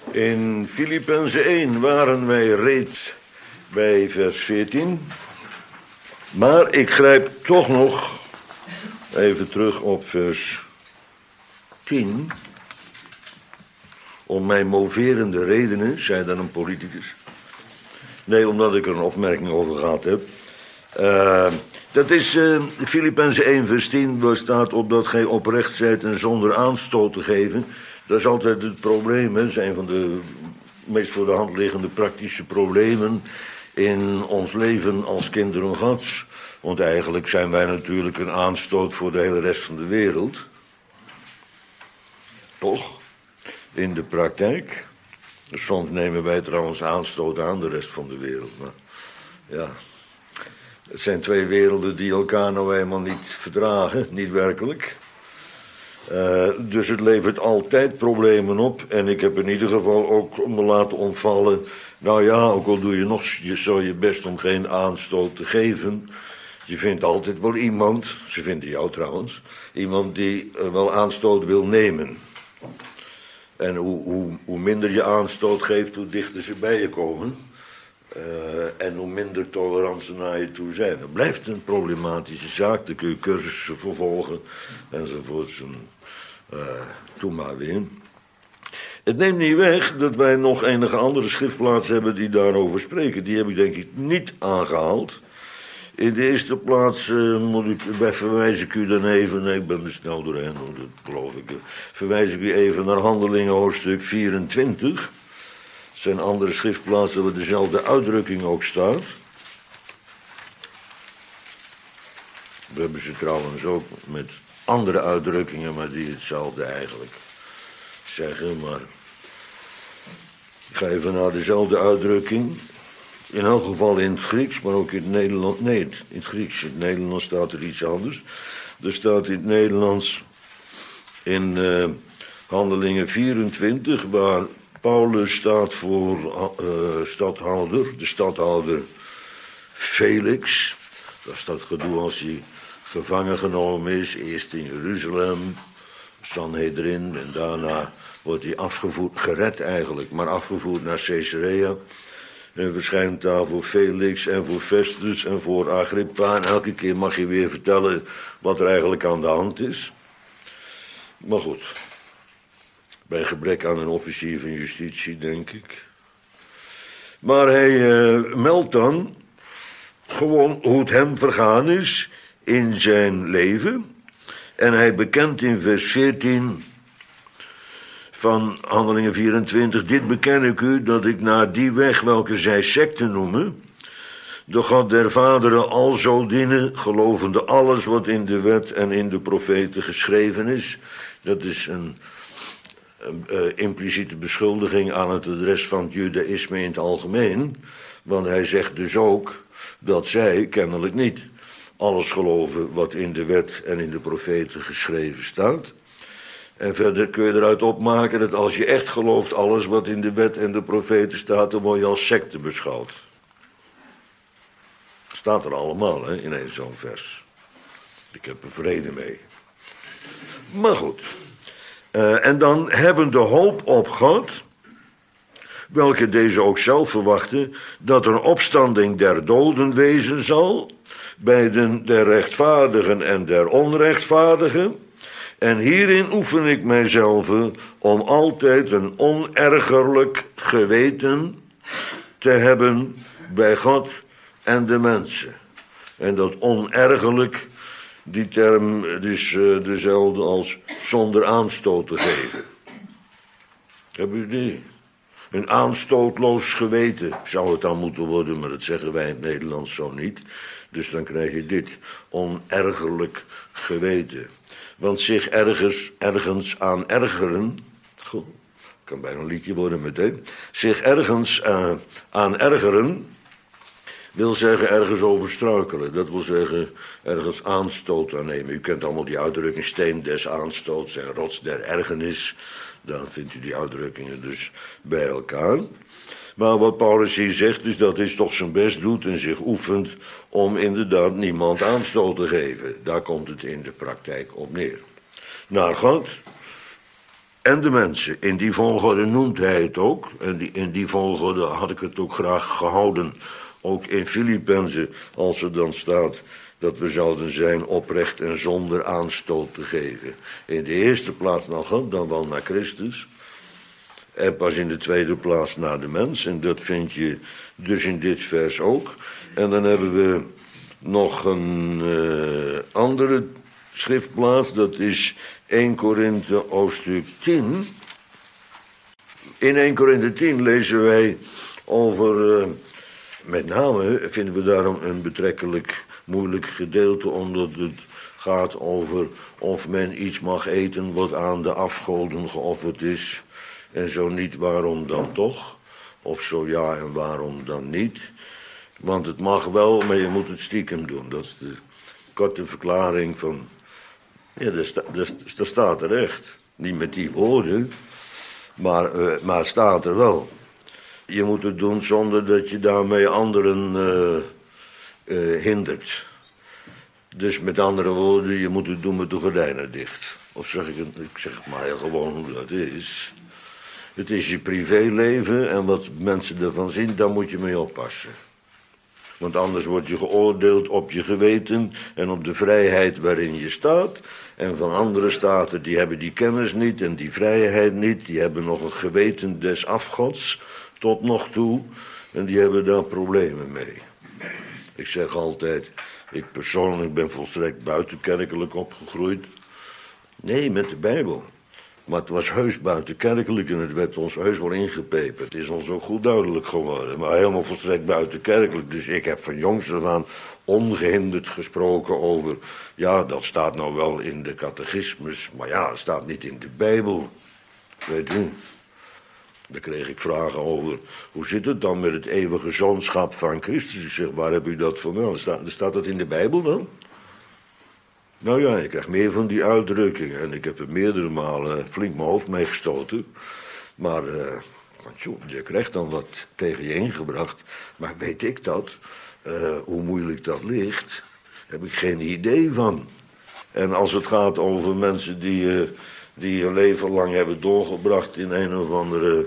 In Filippenzen 1 waren wij reeds bij vers 14. Maar ik grijp toch nog even terug op vers 10. Om mijn moverende redenen, zei dan een politicus. Nee, omdat ik er een opmerking over gehad heb. Dat is Filippenzen 1 vers 10, waar staat opdat gij oprecht zijt en zonder aanstoot te geven. Dat is altijd het probleem, hè. Dat is een van de meest voor de hand liggende praktische problemen in ons leven als kinderen Gods. Want eigenlijk zijn wij natuurlijk een aanstoot voor de hele rest van de wereld. Toch? In de praktijk. Soms nemen wij trouwens aanstoot aan de rest van de wereld. Maar ja, het zijn twee werelden die elkaar nou eenmaal niet verdragen, niet werkelijk. Dus het levert altijd problemen op. En ik heb in ieder geval ook me laten ontvallen. Nou ja, ook al doe je nog zo je best om geen aanstoot te geven. Je vindt altijd wel iemand, ze vinden jou trouwens, iemand die wel aanstoot wil nemen. En hoe minder je aanstoot geeft, hoe dichter ze bij je komen. En hoe minder tolerant ze naar je toe zijn. Dat blijft een problematische zaak. Dan kun je cursussen vervolgen enzovoort. Doe maar weer. Het neemt niet weg dat wij nog enige andere schriftplaatsen hebben die daarover spreken. Die heb ik denk ik niet aangehaald. In de eerste plaats verwijs ik u dan even, nee, ik ben er snel doorheen, dat geloof ik. Verwijs ik u even naar Handelingen hoofdstuk 24. Het zijn andere schriftplaatsen waar dezelfde uitdrukking ook staat. We hebben ze trouwens ook met andere uitdrukkingen, maar die hetzelfde eigenlijk zeggen. Maar ik ga even naar dezelfde uitdrukking. In elk geval in het Grieks, maar ook in het Nederlands. Nee, in het Grieks. In het Nederlands staat er iets anders. Er staat in het Nederlands in Handelingen 24, waar Paulus staat voor stadhouder, de stadhouder Felix. Dat is dat gedoe als hij gevangen genomen is, eerst in Jeruzalem, Sanhedrin, en daarna wordt hij gered eigenlijk, maar afgevoerd naar Caesarea. En verschijnt daar voor Felix en voor Festus en voor Agrippa. En elke keer mag je weer vertellen wat er eigenlijk aan de hand is. Maar goed, bij gebrek aan een officier van justitie, denk ik. Maar hij meldt dan gewoon hoe het hem vergaan is in zijn leven. En hij bekent in vers 14... van Handelingen 24, dit beken ik u, dat ik naar die weg, welke zij secte noemen, de God der vaderen alzo dienen, gelovende alles wat in de wet en in de profeten geschreven is. Dat is een impliciete beschuldiging aan het adres van het judaïsme in het algemeen, want hij zegt dus ook dat zij kennelijk niet alles geloven wat in de wet en in de profeten geschreven staat. En verder kun je eruit opmaken dat als je echt gelooft alles wat in de wet en de profeten staat, dan word je als secte beschouwd. Staat er allemaal, hè, in zo'n vers. Ik heb er vrede mee. Maar goed. En dan hebben de hoop op God, welke deze ook zelf verwachten, dat er een opstanding der doden wezen zal, bij der rechtvaardigen en der onrechtvaardigen. En hierin oefen ik mijzelf om altijd een onergerlijk geweten te hebben bij God en de mensen. En dat onergerlijk, die term is dezelfde als zonder aanstoot te geven. Hebben u die? Een aanstootloos geweten zou het dan moeten worden, maar dat zeggen wij in het Nederlands zo niet. Dus dan krijg je dit, onergerlijk geweten. Want zich ergens aan ergeren, goed, kan bijna een liedje worden meteen. Zich ergens aan ergeren, wil zeggen ergens over struikelen. Dat wil zeggen ergens aanstoot aan nemen. U kent allemaal die uitdrukking, steen des aanstoots en rots der ergernis. Dan vindt u die uitdrukkingen dus bij elkaar. Maar wat Paulus hier zegt, is dat hij toch zijn best doet en zich oefent om inderdaad niemand aanstoot te geven. Daar komt het in de praktijk op neer. Naar God en de mensen. In die volgorde noemt hij het ook. En in die volgorde had ik het ook graag gehouden. Ook in Filippenzen, als er dan staat dat we zouden zijn oprecht en zonder aanstoot te geven. In de eerste plaats naar God, dan wel naar Christus. En pas in de tweede plaats naar de mens. En dat vind je dus in dit vers ook. En dan hebben we nog een andere schriftplaats. Dat is 1 Korinthe hoofdstuk 10. In 1 Korinthe 10 lezen wij over... met name vinden we daarom een betrekkelijk moeilijk gedeelte, omdat het gaat over of men iets mag eten wat aan de afgoden geofferd is. En zo niet, waarom dan toch? Of zo ja, en waarom dan niet? Want het mag wel, maar je moet het stiekem doen. Dat is de korte verklaring van... Ja, dat staat er echt. Niet met die woorden, maar het staat er wel. Je moet het doen zonder dat je daarmee anderen hindert. Dus met andere woorden, je moet het doen met de gordijnen dicht. Of zeg ik zeg maar gewoon hoe dat is. Het is je privéleven en wat mensen ervan zien, daar moet je mee oppassen. Want anders word je geoordeeld op je geweten en op de vrijheid waarin je staat. En van andere staten, die hebben die kennis niet en die vrijheid niet. Die hebben nog een geweten des afgods tot nog toe. En die hebben daar problemen mee. Ik zeg altijd, ik persoonlijk ben volstrekt buitenkerkelijk opgegroeid. Nee, met de Bijbel. Maar het was heus buitenkerkelijk en het werd ons heus wel ingepeperd. Het is ons ook goed duidelijk geworden, maar helemaal volstrekt buitenkerkelijk. Dus ik heb van jongs af aan ongehinderd gesproken over... ja, dat staat nou wel in de catechismus, maar ja, het staat niet in de Bijbel. Weet u? Daar kreeg ik vragen over, hoe zit het dan met het eeuwige zoonschap van Christus? Ik zeg, waar heb u dat vandaan? Staat dat in de Bijbel dan? Nou ja, ik krijg meer van die uitdrukkingen. En ik heb er meerdere malen flink mijn hoofd mee gestoten. Maar, want joh, je krijgt dan wat tegen je ingebracht. Maar weet ik dat? Hoe moeilijk dat ligt, heb ik geen idee van. En als het gaat over mensen die hun leven lang hebben doorgebracht in een of andere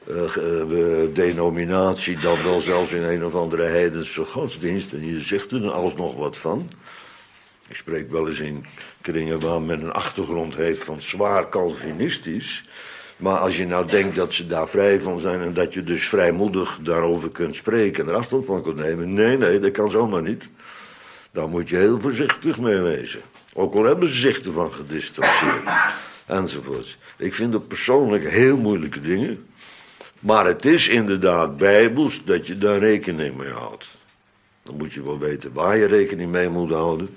denominatie, dan wel zelfs in een of andere heidense godsdienst. En je zegt er alsnog wat van. Ik spreek wel eens in kringen waar men een achtergrond heeft van zwaar Calvinistisch. Maar als je nou denkt dat ze daar vrij van zijn en dat je dus vrijmoedig daarover kunt spreken en er afstand van kunt nemen. Nee, dat kan zomaar niet. Daar moet je heel voorzichtig mee wezen. Ook al hebben ze zich ervan gedistanceerd. Enzovoort. Ik vind dat persoonlijk heel moeilijke dingen. Maar het is inderdaad bijbels dat je daar rekening mee houdt. Dan moet je wel weten waar je rekening mee moet houden.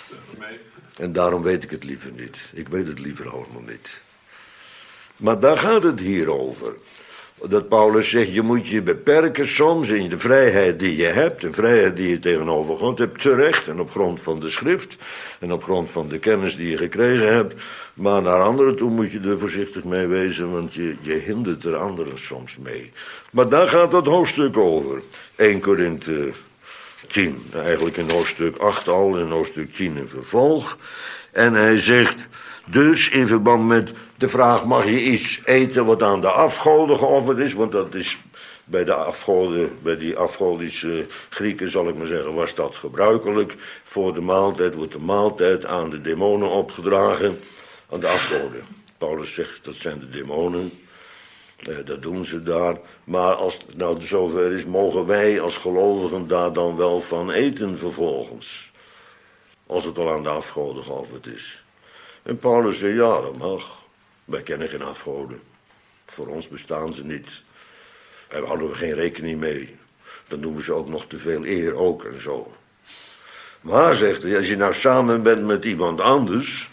En daarom weet ik het liever niet. Ik weet het liever allemaal niet. Maar daar gaat het hier over. Dat Paulus zegt, je moet je beperken soms in de vrijheid die je hebt. De vrijheid die je tegenover God hebt, terecht. En op grond van de schrift. En op grond van de kennis die je gekregen hebt. Maar naar anderen toe moet je er voorzichtig mee wezen. Want je hindert er anderen soms mee. Maar daar gaat dat hoofdstuk over. 1 Korinthe 10. Eigenlijk in hoofdstuk 8 al. In hoofdstuk 10 in vervolg. En hij zegt... Dus in verband met de vraag, mag je iets eten wat aan de afgoden geofferd is? Want dat is bij de afgoden, bij die afgodische Grieken zal ik maar zeggen, was dat gebruikelijk. Voor de maaltijd wordt de maaltijd aan de demonen opgedragen, aan de afgoden. Paulus zegt, dat zijn de demonen, dat doen ze daar. Maar als het nou zover is, mogen wij als gelovigen daar dan wel van eten vervolgens. Als het al aan de afgoden geofferd is. En Paulus zei, ja, dat mag. Wij kennen geen afgoden. Voor ons bestaan ze niet. Daar houden we geen rekening mee. Dan doen we ze ook nog te veel eer ook en zo. Maar, zegt hij, als je nou samen bent met iemand anders,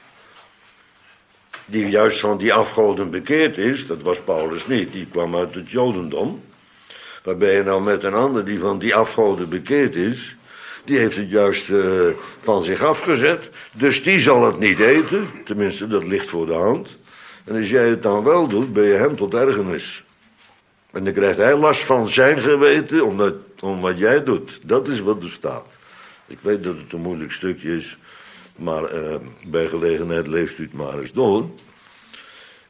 die juist van die afgoden bekeerd is, dat was Paulus niet, die kwam uit het Jodendom. Maar ben je nou met een ander die van die afgoden bekeerd is, die heeft het juist van zich afgezet. Dus die zal het niet eten. Tenminste, dat ligt voor de hand. En als jij het dan wel doet, ben je hem tot ergernis. En dan krijgt hij last van zijn geweten om wat jij doet. Dat is wat er staat. Ik weet dat het een moeilijk stukje is. Maar bij gelegenheid leest u het maar eens door.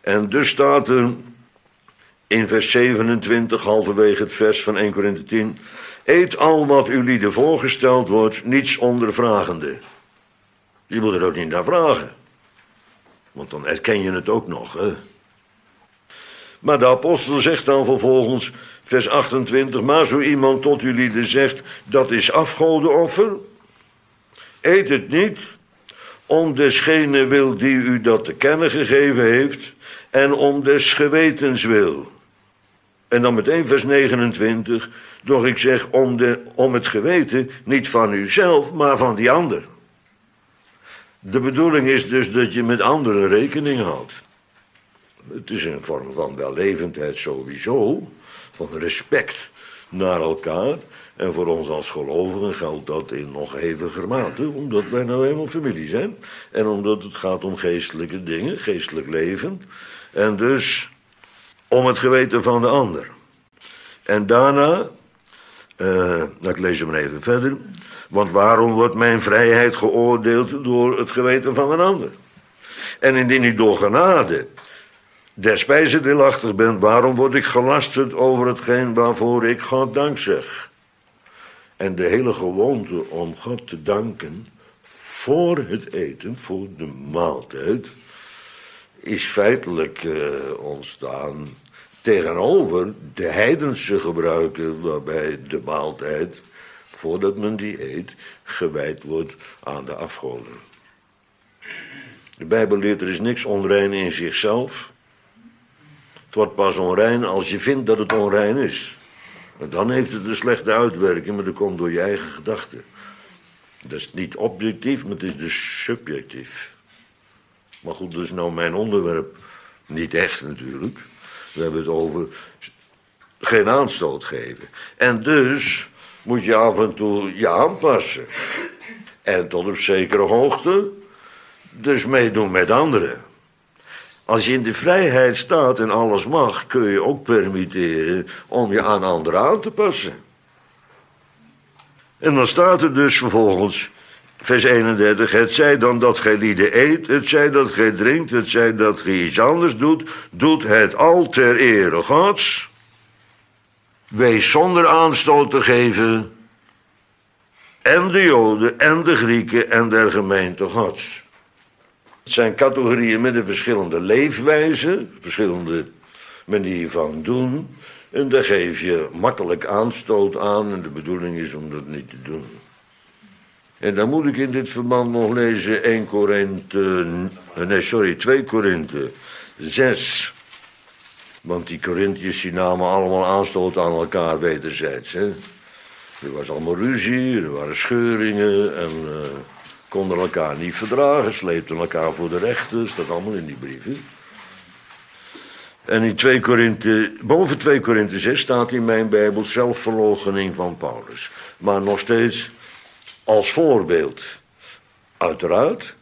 En dus staat er in vers 27, halverwege het vers van 1 Korinthe 10... Eet al wat ulieden voorgesteld wordt, niets ondervragende. Je moet er ook niet naar vragen. Want dan erken je het ook nog, hè. Maar de apostel zegt dan vervolgens, vers 28... Maar zo iemand tot ulieden zegt, dat is afgodenoffer. Eet het niet, om desgene wil die u dat te kennen gegeven heeft, en om des gewetens wil. En dan meteen vers 29, doch ik zeg om het geweten, niet van uzelf, maar van die ander. De bedoeling is dus dat je met anderen rekening houdt. Het is een vorm van wellevendheid sowieso, van respect naar elkaar. En voor ons als gelovigen geldt dat in nog heviger mate, omdat wij nou eenmaal familie zijn. En omdat het gaat om geestelijke dingen, geestelijk leven. En dus om het geweten van de ander. En daarna, ik lees hem even verder. Want waarom wordt mijn vrijheid geoordeeld door het geweten van een ander? En indien ik door genade der spijze deelachtig ben, waarom word ik gelasterd over hetgeen waarvoor ik God dank zeg? En de hele gewoonte om God te danken voor het eten, voor de maaltijd, is feitelijk ontstaan tegenover de heidense gebruiken, waarbij de maaltijd, voordat men die eet, gewijd wordt aan de afgoden. De Bijbel leert er is niks onrein in zichzelf. Het wordt pas onrein als je vindt dat het onrein is. En dan heeft het een slechte uitwerking, maar dat komt door je eigen gedachten. Dat is niet objectief, maar het is dus subjectief. Maar goed, dat is nou mijn onderwerp. Niet echt natuurlijk. We hebben het over geen aanstoot geven. En dus moet je af en toe je aanpassen. En tot op zekere hoogte dus meedoen met anderen. Als je in de vrijheid staat en alles mag, kun je ook permitteren om je aan anderen aan te passen. En dan staat er dus vervolgens, vers 31, het zij dan dat gij lieden eet, het zij dat gij drinkt, het zij dat gij iets anders doet, doet het al ter ere Gods. Wees zonder aanstoot te geven, en de Joden en de Grieken en der gemeente Gods. Het zijn categorieën met een verschillende leefwijze, verschillende manier van doen. En daar geef je makkelijk aanstoot aan en de bedoeling is om dat niet te doen. En dan moet ik in dit verband nog lezen 2 Korinthe 6. Want die Korinthiërs die namen allemaal aanstoot aan elkaar wederzijds. Hè? Er was allemaal ruzie, er waren scheuringen en konden elkaar niet verdragen, sleepten elkaar voor de rechter, staat allemaal in die brieven. En in 2 Korinthe, boven 2 Korinthe 6 staat in mijn Bijbel zelfverloochening van Paulus. Maar nog steeds als voorbeeld, uiteraard.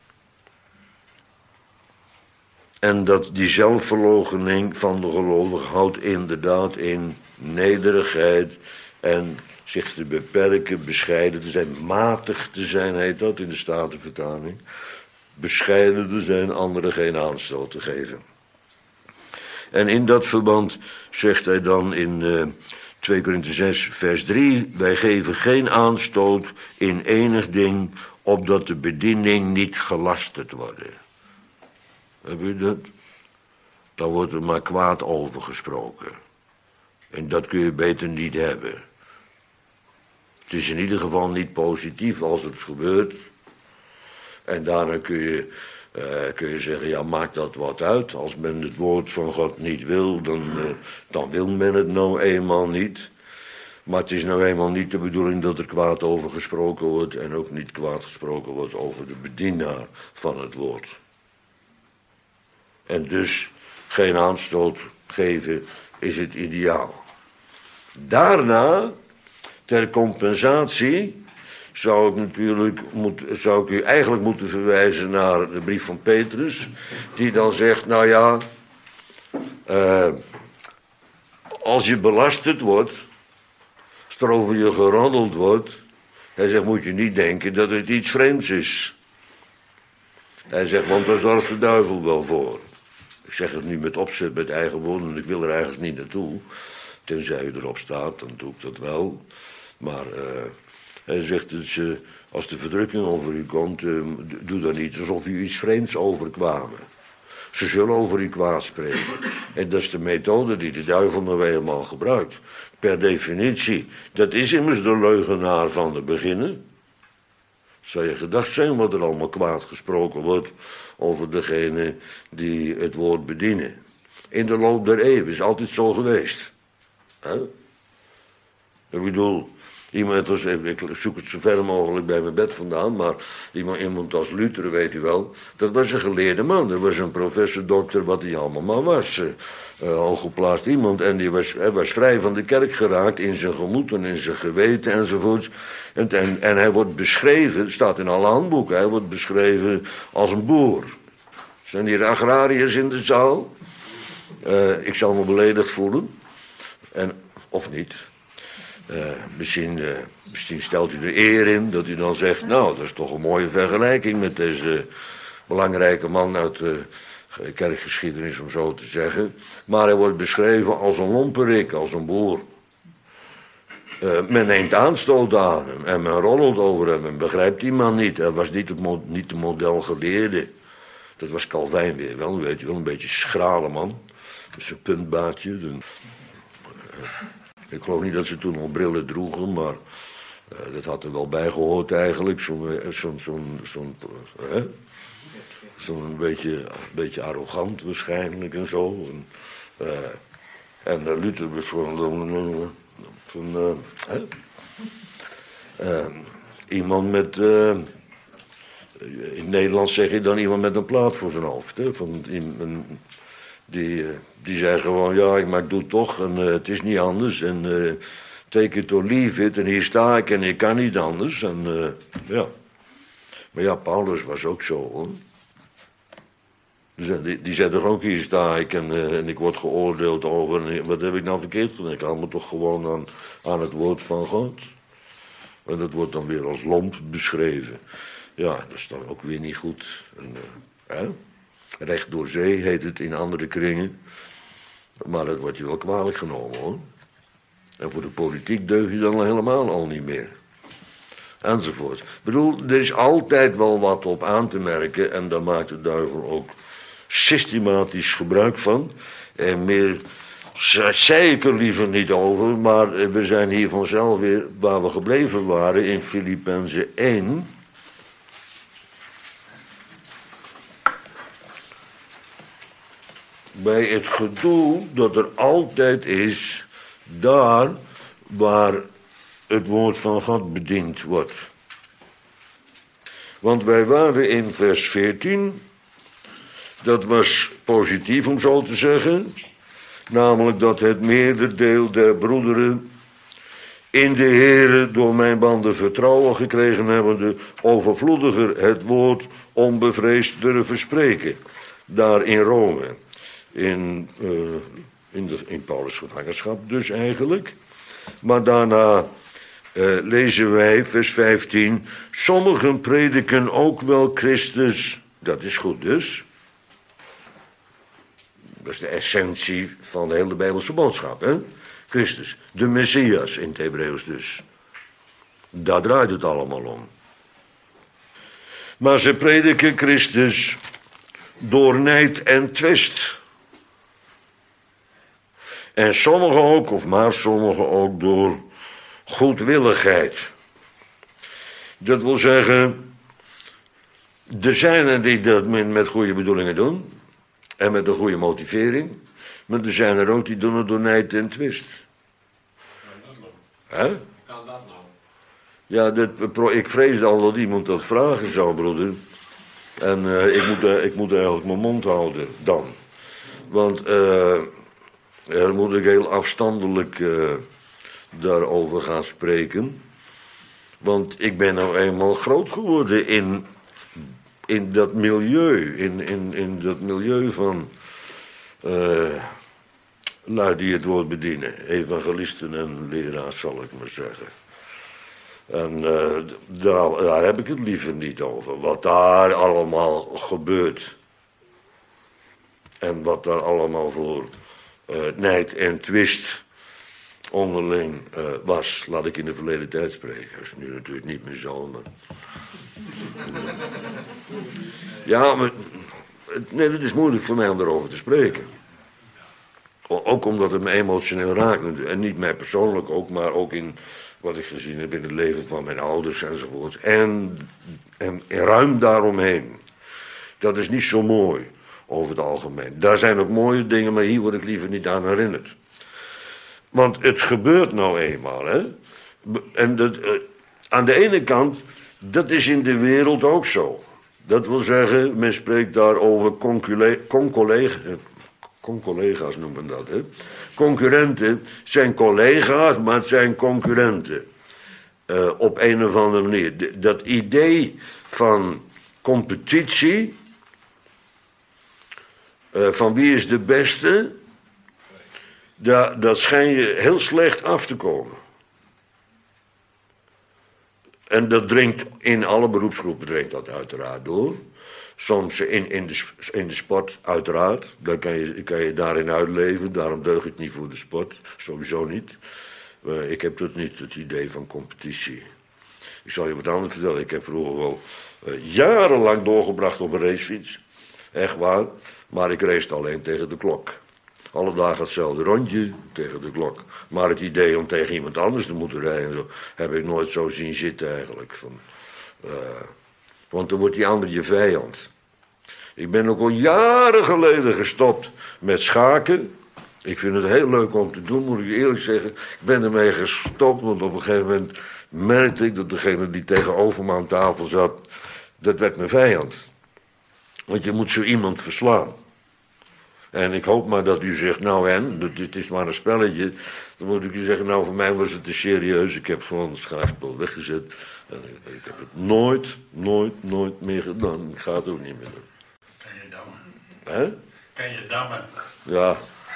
En dat die zelfverloochening van de gelovige houdt inderdaad in nederigheid en zich te beperken, bescheiden te zijn, matig te zijn, heet dat in de Statenvertaling. Bescheiden te zijn, anderen geen aanstoot te geven. En in dat verband zegt hij dan in 2 Korinthe 6 vers 3, wij geven geen aanstoot in enig ding, opdat de bediening niet gelasterd wordt. Heb je dat? Dan wordt er maar kwaad over gesproken. En dat kun je beter niet hebben. Het is in ieder geval niet positief als het gebeurt. En daarna kun je zeggen, ja, maakt dat wat uit. Als men het woord van God niet wil, dan wil men het nou eenmaal niet. Maar het is nou eenmaal niet de bedoeling dat er kwaad over gesproken wordt en ook niet kwaad gesproken wordt over de bedienaar van het woord. En dus geen aanstoot geven is het ideaal. Daarna, ter compensatie, zou ik u eigenlijk moeten verwijzen naar de brief van Petrus, die dan zegt, nou ja, als je belasterd wordt, als er over je geroddeld wordt, hij zegt, moet je niet denken dat het iets vreemds is. Hij zegt, want daar zorgt de duivel wel voor. Ik zeg het nu met opzet, met eigen woorden, ik wil er eigenlijk niet naartoe. Tenzij u erop staat, dan doe ik dat wel. Maar hij zegt, dus, als de verdrukking over u komt, doe dan niet alsof u iets vreemds overkwamen. Ze zullen over u kwaad spreken. En dat is de methode die de duivel nou eenmaal gebruikt. Per definitie, dat is immers de leugenaar van de beginnen. Zou je gedacht zijn wat er allemaal kwaad gesproken wordt over degene die het woord bedienen. In de loop der eeuwen is altijd zo geweest. Ik bedoel, iemand als, ik zoek het zo ver mogelijk bij mijn bed vandaan, maar iemand als Luther, weet u wel, dat was een geleerde man. Dat was een professor, dokter, wat hij allemaal maar was. Hooggeplaatst iemand en hij was vrij van de kerk geraakt in zijn gemoed en in zijn geweten enzovoort. En hij wordt beschreven, het staat in alle handboeken, hij wordt beschreven als een boer. Zijn hier agrariërs in de zaal? Ik zal me beledigd voelen. Of niet. Misschien stelt u er eer in dat u dan zegt, nou, dat is toch een mooie vergelijking met deze belangrijke man uit de kerkgeschiedenis, om zo te zeggen. Maar hij wordt beschreven als een lomperik, als een boer. Men neemt aanstoot aan hem en men roddelt over hem en begrijpt die man niet. Hij was niet de modelgeleerde. Dat was Calvijn weer wel, weet je wel, een beetje schrale man. Met zijn puntbaardje. Ik geloof niet dat ze toen al brillen droegen, maar dat had er wel bij gehoord eigenlijk. Zo'n beetje arrogant waarschijnlijk en zo. En Luther was gewoon iemand met... in Nederland zeg je dan iemand met een plaat voor zijn hoofd. Hè? Die zei gewoon, ja, maar ik doe het toch en het is niet anders. En take it or leave it. En hier sta ik en ik kan niet anders. En ja. Maar ja, Paulus was ook zo, hoor. Die zei toch ook, hier sta ik en ik word geoordeeld over... En wat heb ik nou verkeerd gedaan? Ik hou me toch gewoon aan het woord van God. En dat wordt dan weer als lomp beschreven. Ja, dat is dan ook weer niet goed. Recht door zee heet het in andere kringen. Maar dat wordt je wel kwalijk genomen, hoor. En voor de politiek deug je dan helemaal al niet meer. Enzovoort. Ik bedoel, er is altijd wel wat op aan te merken. En daar maakt de duivel ook systematisch gebruik van. En meer zei ik er liever niet over. Maar we zijn hier vanzelf weer waar we gebleven waren in Filippenzen 1... bij het gedoe dat er altijd is, daar waar het woord van God bediend wordt. Want wij waren in vers 14, dat was positief om zo te zeggen, namelijk dat het meerderdeel der broederen in de Heere door mijn banden vertrouwen gekregen hebbende, overvloediger het woord onbevreesd durven spreken, daar in Rome. In Paulus' gevangenschap dus eigenlijk. Maar daarna lezen wij, vers 15... sommigen prediken ook wel Christus. Dat is goed dus. Dat is de essentie van de hele Bijbelse boodschap, hè? Christus, de Messias in het Hebreeuws dus. Daar draait het allemaal om. Maar ze prediken Christus door nijd en twist. En sommigen ook, of maar sommigen ook, door goedwilligheid. Dat wil zeggen, er zijn er die dat met goede bedoelingen doen. En met een goede motivering. Maar er zijn er ook die doen het door nijd en twist. Hè? Kan dat nou? Ja, ik vreesde al dat iemand dat vragen zou, broeder. En ik moet eigenlijk mijn mond houden dan. Want daar moet ik heel afstandelijk daarover gaan spreken. Want ik ben nou eenmaal groot geworden in dat milieu. In dat milieu van lui die het woord bedienen. Evangelisten en leraars, zal ik maar zeggen. En daar heb ik het liever niet over. Wat daar allemaal gebeurt. En wat daar allemaal voor nijd en twist onderling was, laat ik in de verleden tijd spreken. Dat is nu natuurlijk niet meer zo, maar... Ja, maar... Nee, het is moeilijk voor mij om daarover te spreken. Ook omdat het me emotioneel raakt. En niet mij persoonlijk ook, maar ook in wat ik gezien heb in het leven van mijn ouders enzovoort. En ruim daaromheen. Dat is niet zo mooi over het algemeen. Daar zijn ook mooie dingen, maar hier word ik liever niet aan herinnerd. Want het gebeurt nou eenmaal, hè. En aan de ene kant, dat is in de wereld ook zo. Dat wil zeggen, men spreekt daar over concollega's noemen dat, hè. Concurrenten zijn collega's, maar het zijn concurrenten. Op een of andere manier. Dat idee van competitie, van wie is de beste, dat schijn je heel slecht af te komen. En dat dringt in alle beroepsgroepen dringt dat uiteraard door. Soms in de sport, uiteraard. Daar kan je daarin uitleven. Daarom deug ik niet voor de sport. Sowieso niet. Ik heb tot niet het idee van competitie. Ik zal je wat anders vertellen. Ik heb vroeger wel jarenlang doorgebracht op een racefiets. Echt waar. Maar ik race alleen tegen de klok. Alle dagen hetzelfde rondje tegen de klok. Maar het idee om tegen iemand anders te moeten rijden, zo, heb ik nooit zo zien zitten eigenlijk. Want dan wordt die ander je vijand. Ik ben ook al jaren geleden gestopt met schaken. Ik vind het heel leuk om te doen, moet ik eerlijk zeggen. Ik ben ermee gestopt, want op een gegeven moment merkte ik dat degene die tegenover me aan tafel zat, dat werd mijn vijand. Want je moet zo iemand verslaan. En ik hoop maar dat u zegt, nou en, dit is maar een spelletje. Dan moet ik u zeggen, nou voor mij was het te serieus. Ik heb gewoon het schaakspel weggezet. En ik heb het nooit meer gedaan. Ik ga het ook niet meer doen. Kan je dammen? Hè? Kan je dammen? Ja.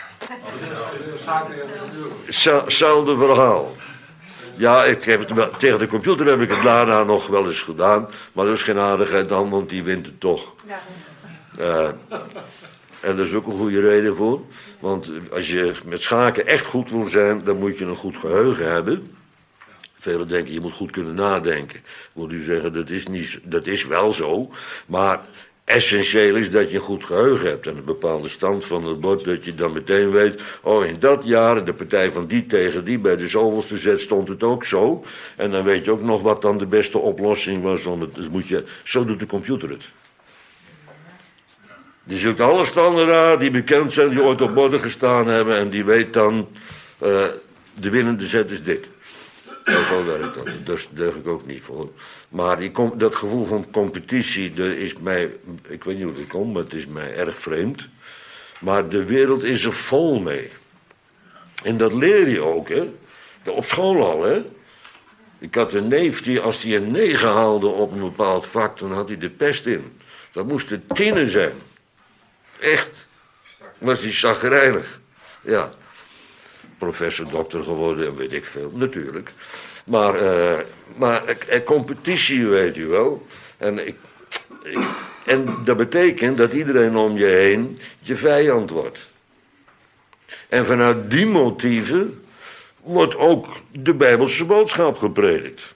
Hetzelfde verhaal. Ja, tegen de computer heb ik het daarna nog wel eens gedaan. Maar dat is geen aardigheid dan, want die wint het toch. En daar is ook een goede reden voor. Want als je met schaken echt goed wil zijn, dan moet je een goed geheugen hebben. Velen denken, je moet goed kunnen nadenken. Ik moet u zeggen, dat is wel zo. Maar essentieel is dat je een goed geheugen hebt. En een bepaalde stand van het bord, dat je dan meteen weet, oh in dat jaar, de partij van die tegen die, bij de zoveelste zet stond het ook zo. En dan weet je ook nog wat dan de beste oplossing was. Zo doet de computer het. Die zoekt alle standen die bekend zijn, die ooit op borden gestaan hebben. En die weet dan, de winnende zet is dit. Zo werkt dat. Daar deug ik ook niet voor. Maar dat gevoel van competitie, is mij, ik weet niet hoe dat komt, maar het is mij erg vreemd. Maar de wereld is er vol mee. En dat leer je ook, hè. Op school al, hè. Ik had een neef, die als hij een 9 haalde op een bepaald vak, dan had hij de pest in. Dat moesten 10 zijn. Echt. Was hij chagrijnig. Ja. Professor, dokter geworden en weet ik veel, natuurlijk. Maar competitie, weet u wel. En dat betekent dat iedereen om je heen je vijand wordt. En vanuit die motieven wordt ook de Bijbelse boodschap gepredikt.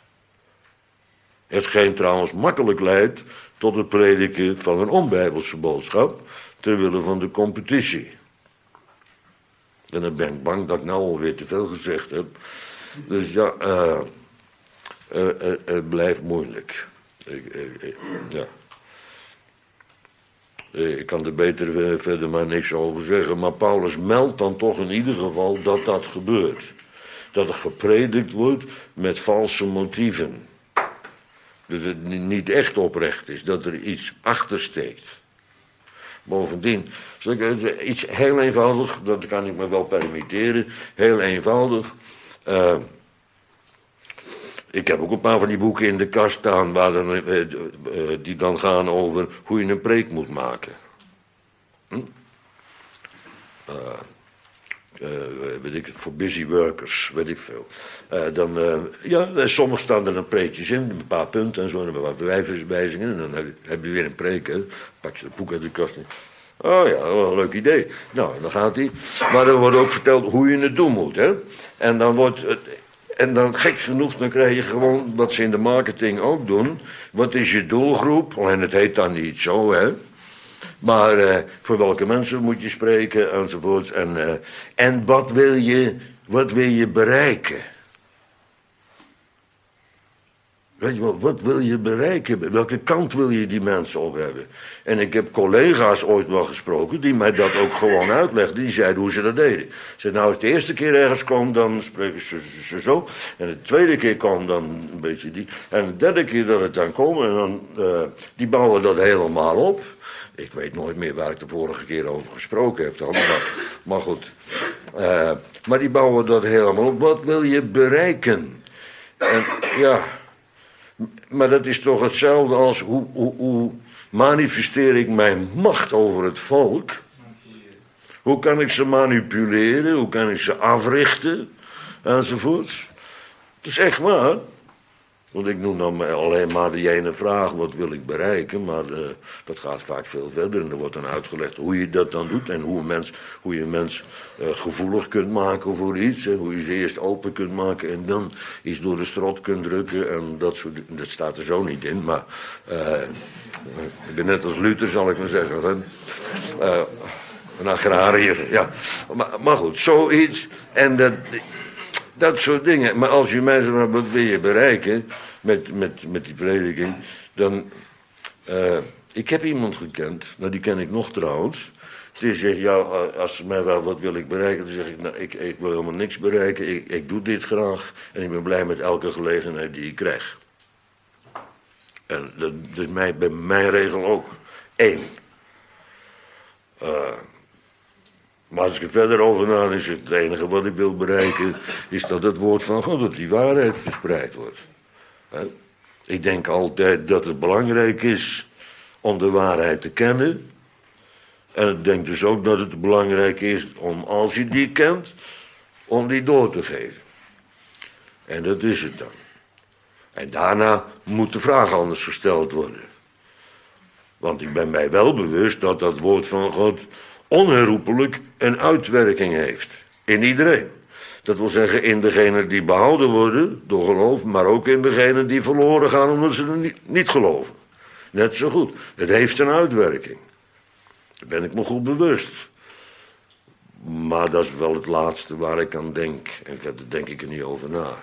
Hetgeen trouwens makkelijk leidt tot het prediken van een onbijbelse boodschap, ter wille van de competitie. En dan ben ik bang dat ik nou alweer te veel gezegd heb. Dus ja, het blijft moeilijk. Ja. Ik kan er beter verder maar niks over zeggen. Maar Paulus meldt dan toch in ieder geval dat dat gebeurt. Dat er gepredikt wordt met valse motieven. Dat het niet echt oprecht is, dat er iets achter steekt. Bovendien, iets heel eenvoudig, dat kan ik me wel permitteren, heel eenvoudig. Ik heb ook een paar van die boeken in de kast staan, die dan gaan over hoe je een preek moet maken. Weet ik, voor busy workers, weet ik veel. Soms staan er dan preekjes in, een paar punten en zo, en een paar verwijzingen. En dan heb je weer een preek, hè. Pak je het boek uit de kast. Oh ja, wel een leuk idee. Nou, dan gaat hij. Maar er wordt ook verteld hoe je het doen moet, hè. En dan wordt het... En dan, gek genoeg, dan krijg je gewoon wat ze in de marketing ook doen. Wat is je doelgroep? En het heet dan niet zo, hè. Maar voor welke mensen moet je spreken, enzovoort. En wat wil je bereiken? Weet je wel, wat wil je bereiken? Welke kant wil je die mensen op hebben? En ik heb collega's ooit wel gesproken die mij dat ook gewoon uitlegden. Die zeiden hoe ze dat deden. Ze zeiden, nou, als de eerste keer ergens komen, dan spreken ze zo. En de tweede keer komen dan een beetje die. En de derde keer dat het dan komt, en dan, die bouwen dat helemaal op. Ik weet nooit meer waar ik de vorige keer over gesproken heb dan. Maar goed. Maar die bouwen dat helemaal op. Wat wil je bereiken? En ja... Maar dat is toch hetzelfde als hoe manifesteer ik mijn macht over het volk? Hoe kan ik ze manipuleren? Hoe kan ik ze africhten? Enzovoort. Het is echt waar. Want ik noem dan alleen maar die ene vraag, wat wil ik bereiken? Maar dat gaat vaak veel verder. En er wordt dan uitgelegd hoe je dat dan doet. En hoe je een mens gevoelig kunt maken voor iets. En hoe je ze eerst open kunt maken en dan iets door de strot kunt drukken. En dat soort dingen. Dat staat er zo niet in. Maar ik ben net als Luther, zal ik maar zeggen. Een agrariër, ja. Maar goed, zoiets. En dat soort dingen. Maar als je mij zegt, wat wil je bereiken met die prediking, dan... ik heb iemand gekend, nou die ken ik nog trouwens. Die zegt, ja, als ze mij wel wat wil ik bereiken, dan zeg ik, nou, ik wil helemaal niks bereiken. Ik doe dit graag en ik ben blij met elke gelegenheid die ik krijg. En dat is bij mijn regel ook 1. Maar als ik er verder over nadenk, is het enige wat ik wil bereiken, is dat het woord van God, dat die waarheid verspreid wordt. Ik denk altijd dat het belangrijk is om de waarheid te kennen. En ik denk dus ook dat het belangrijk is om, als je die kent, om die door te geven. En dat is het dan. En daarna moet de vraag anders gesteld worden. Want ik ben mij wel bewust dat dat woord van God onherroepelijk een uitwerking heeft. In iedereen. Dat wil zeggen in degenen die behouden worden door geloof, maar ook in degenen die verloren gaan omdat ze er niet geloven. Net zo goed. Het heeft een uitwerking. Daar ben ik me goed bewust. Maar dat is wel het laatste waar ik aan denk. En verder denk ik er niet over na.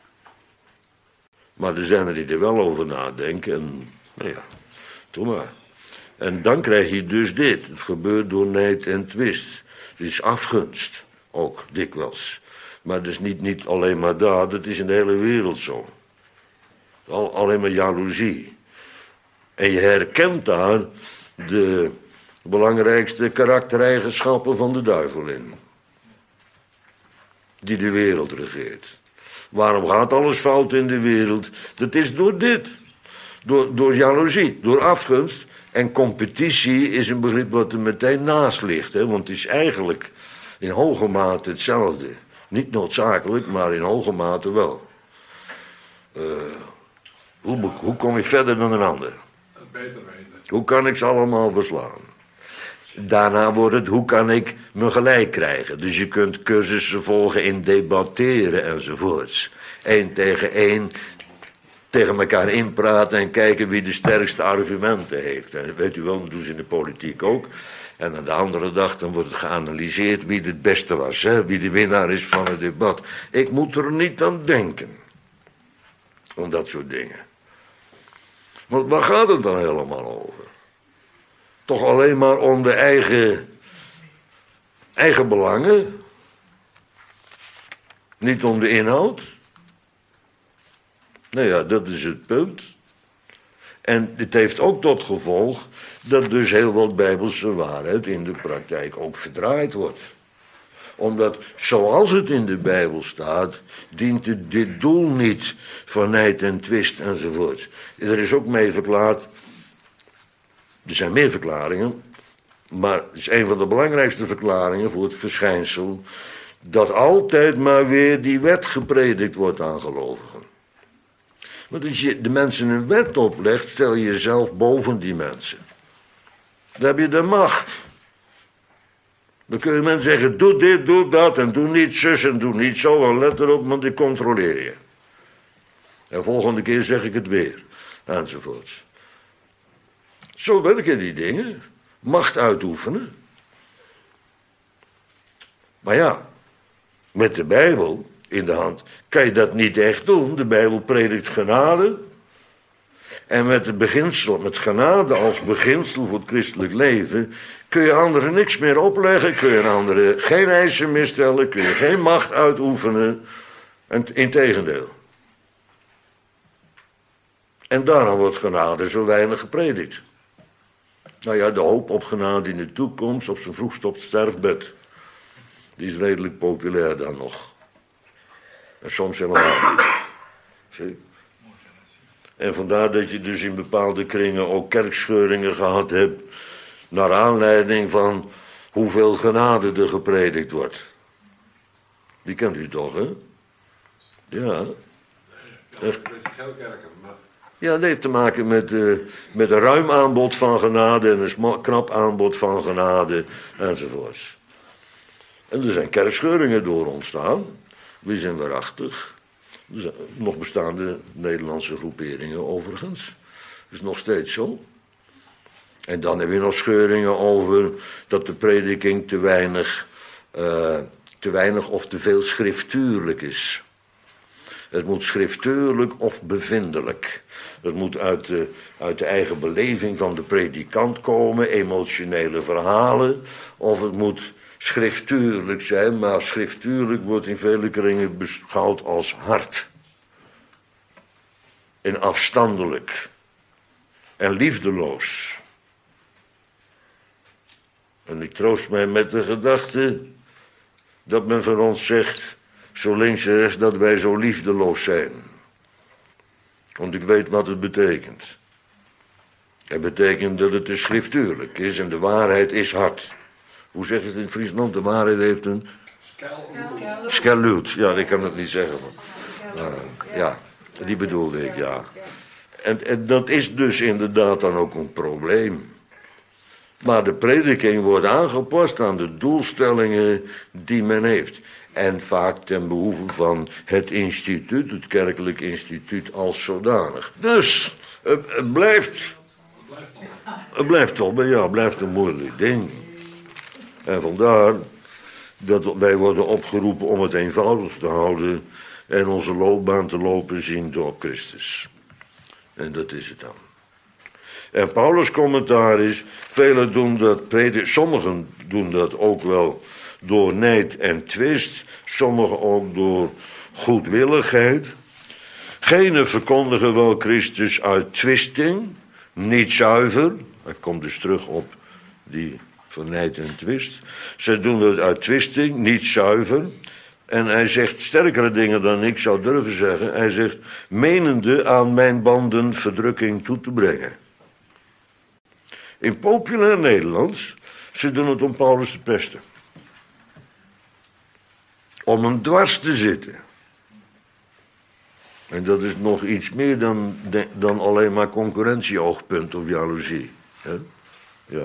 Maar er zijn er die er wel over nadenken. En nou ja, doe maar. En dan krijg je dus dit. Het gebeurt door nijd en twist. Het is afgunst. Ook dikwijls. Maar het is niet alleen maar daar. Dat is in de hele wereld zo. Alleen maar jaloezie. En je herkent daar de belangrijkste karaktereigenschappen van de duivel in. Die de wereld regeert. Waarom gaat alles fout in de wereld? Dat is door dit. Door jaloezie, door afgunst. En competitie is een begrip wat er meteen naast ligt. Hè? Want het is eigenlijk in hoge mate hetzelfde. Niet noodzakelijk, maar in hoge mate wel. Hoe kom ik verder dan een ander? Beter weten. Hoe kan ik ze allemaal verslaan? Daarna wordt het, hoe kan ik me gelijk krijgen? Dus je kunt cursussen volgen in debatteren enzovoorts. 1 tegen 1, tegen elkaar inpraten en kijken wie de sterkste argumenten heeft. En weet u wel, dat doen ze in de politiek ook. En aan de andere dag dan wordt het geanalyseerd wie het beste was. Hè? Wie de winnaar is van het debat. Ik moet er niet aan denken. Om dat soort dingen. Want waar gaat het dan helemaal over? Toch alleen maar om de eigen belangen? Niet om de inhoud? Nou ja, dat is het punt. En dit heeft ook tot gevolg dat dus heel wat bijbelse waarheid in de praktijk ook verdraaid wordt. Omdat, zoals het in de Bijbel staat, dient het dit doel niet van nijd en twist enzovoort. Er is ook mee verklaard, er zijn meer verklaringen, maar het is een van de belangrijkste verklaringen voor het verschijnsel dat altijd maar weer die wet gepredikt wordt aan gelovigen. Want als je de mensen een wet oplegt, stel je jezelf boven die mensen. Dan heb je de macht. Dan kun je mensen zeggen, doe dit, doe dat en doe niet zus en doe niet zo. En let erop, want ik controleer je. En volgende keer zeg ik het weer. Enzovoorts. Zo werken die dingen. Macht uitoefenen. Maar ja, met de Bijbel in de hand kan je dat niet echt doen. De Bijbel predikt genade. En met het beginsel, met genade als beginsel voor het christelijk leven, kun je anderen niks meer opleggen, kun je anderen geen eisen meer stellen, kun je geen macht uitoefenen. En integendeel. En daarom wordt genade zo weinig gepredikt. Nou ja, de hoop op genade in de toekomst, op zijn vroegst op het sterfbed, die is redelijk populair dan nog. En soms helemaal niet. Zie? En vandaar dat je dus in bepaalde kringen ook kerkscheuringen gehad hebt, naar aanleiding van hoeveel genade er gepredikt wordt. Die kent u toch, hè? Ja. Echt. Ja, dat heeft te maken met een ruim aanbod van genade en een knap aanbod van genade enzovoorts. En er zijn kerkscheuringen door ontstaan. Die zijn waarachtig. Er zijn nog bestaande Nederlandse groeperingen overigens. Dat is nog steeds zo. En dan heb je nog scheuringen over dat de prediking te weinig of te veel schriftuurlijk is. Het moet schriftuurlijk of bevindelijk. Het moet uit de eigen beleving van de predikant komen, emotionele verhalen. Of het moet schriftuurlijk zijn, maar schriftuurlijk wordt in vele kringen beschouwd als hard. En afstandelijk. En liefdeloos. En ik troost mij met de gedachte dat men van ons zegt, zo links en rechts, dat wij zo liefdeloos zijn. Want ik weet wat het betekent. Het betekent dat het dus schriftuurlijk is en de waarheid is hard. Hoe zeggen ze het in Friesland? De waarheid heeft een skeluut. Ja, ik kan het niet zeggen. Maar, ja, die bedoelde ik, ja. En dat is dus inderdaad dan ook een probleem. Maar de prediking wordt aangepast aan de doelstellingen die men heeft. En vaak ten behoeve van het instituut, het kerkelijk instituut als zodanig. Dus, het blijft toch, ja, het blijft een moeilijk ding. En vandaar dat wij worden opgeroepen om het eenvoudig te houden en onze loopbaan te lopen zien door Christus. En dat is het dan. En Paulus' commentaar is, velen doen dat, sommigen doen dat ook wel door nijd en twist, sommigen ook door goedwilligheid. Genen verkondigen wel Christus uit twisting, niet zuiver. Hij komt dus terug op die van nijd en twist. Ze doen dat uit twisting, niet zuiver. En hij zegt sterkere dingen dan ik zou durven zeggen. Hij zegt, menende aan mijn banden verdrukking toe te brengen. In populair Nederlands, ze doen het om Paulus te pesten. Om hem dwars te zitten. En dat is nog iets meer dan alleen maar concurrentieoogpunt of jaloezie. Hè? Ja.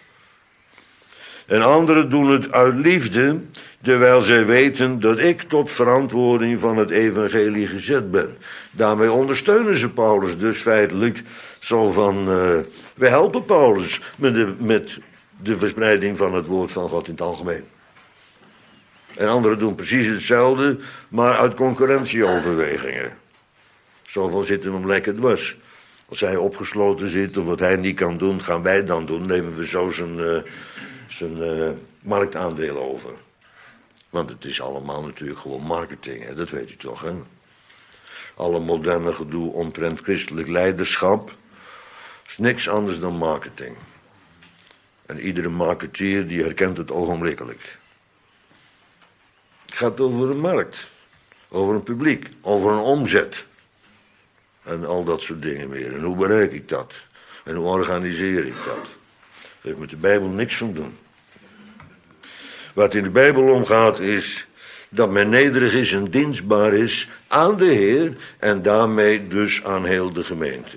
En anderen doen het uit liefde, terwijl zij weten dat ik tot verantwoording van het evangelie gezet ben. Daarmee ondersteunen ze Paulus dus feitelijk zo van, we helpen Paulus met de verspreiding van het woord van God in het algemeen. En anderen doen precies hetzelfde, maar uit concurrentieoverwegingen. Zo van zitten we hem lekker dwars. Als hij opgesloten zit of wat hij niet kan doen, gaan wij dan doen. Nemen we zo zijn marktaandeel over. Want het is allemaal natuurlijk gewoon marketing, hè? Dat weet u toch, hè? Alle moderne gedoe omtrent christelijk leiderschap is niks anders dan marketing. En iedere marketeer die herkent het ogenblikkelijk. Het gaat over een markt, over een publiek, over een omzet. En al dat soort dingen meer. En hoe bereik ik dat? En hoe organiseer ik dat? Daar heeft met de Bijbel niks van doen. Wat in de Bijbel omgaat is dat men nederig is en dienstbaar is aan de Heer en daarmee dus aan heel de gemeente.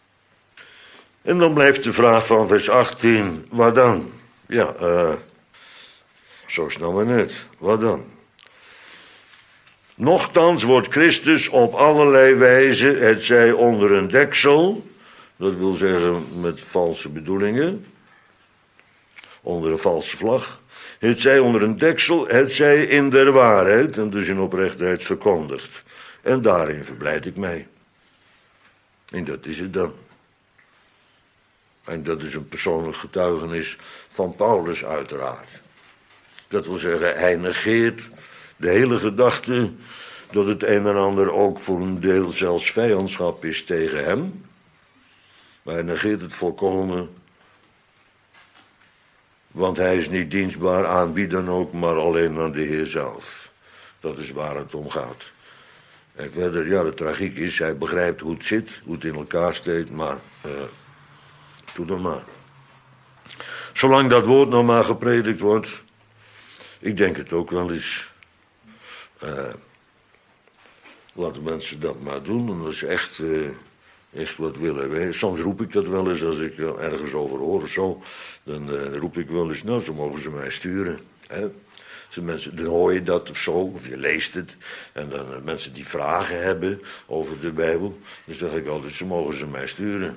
En dan blijft de vraag van vers 18, waar dan? Ja, Zo snel maar net. Wat dan? Nochtans wordt Christus op allerlei wijze, hetzij onder een deksel, dat wil zeggen met valse bedoelingen, onder een valse vlag, hetzij onder een deksel, hetzij in der waarheid, en dus in oprechtheid verkondigd. En daarin verblijd ik mij. En dat is het dan. En dat is een persoonlijk getuigenis van Paulus uiteraard. Dat wil zeggen, hij negeert de hele gedachte dat het een en ander ook voor een deel zelfs vijandschap is tegen hem. Maar hij negeert het volkomen, want hij is niet dienstbaar aan wie dan ook, maar alleen aan de Heer zelf. Dat is waar het om gaat. En verder, ja, de tragiek is, hij begrijpt hoe het zit, hoe het in elkaar steekt, maar doe dan maar. Zolang dat woord nog maar gepredikt wordt, ik denk het ook wel eens. Laten mensen dat maar doen, en als ze echt wat willen weten. Soms roep ik dat wel eens, als ik ergens over hoor of zo, dan roep ik wel eens, nou, zo mogen ze mij sturen. Hè? Dan hoor je dat of zo, of je leest het. En dan mensen die vragen hebben over de Bijbel, dan zeg ik altijd, ze mogen ze mij sturen.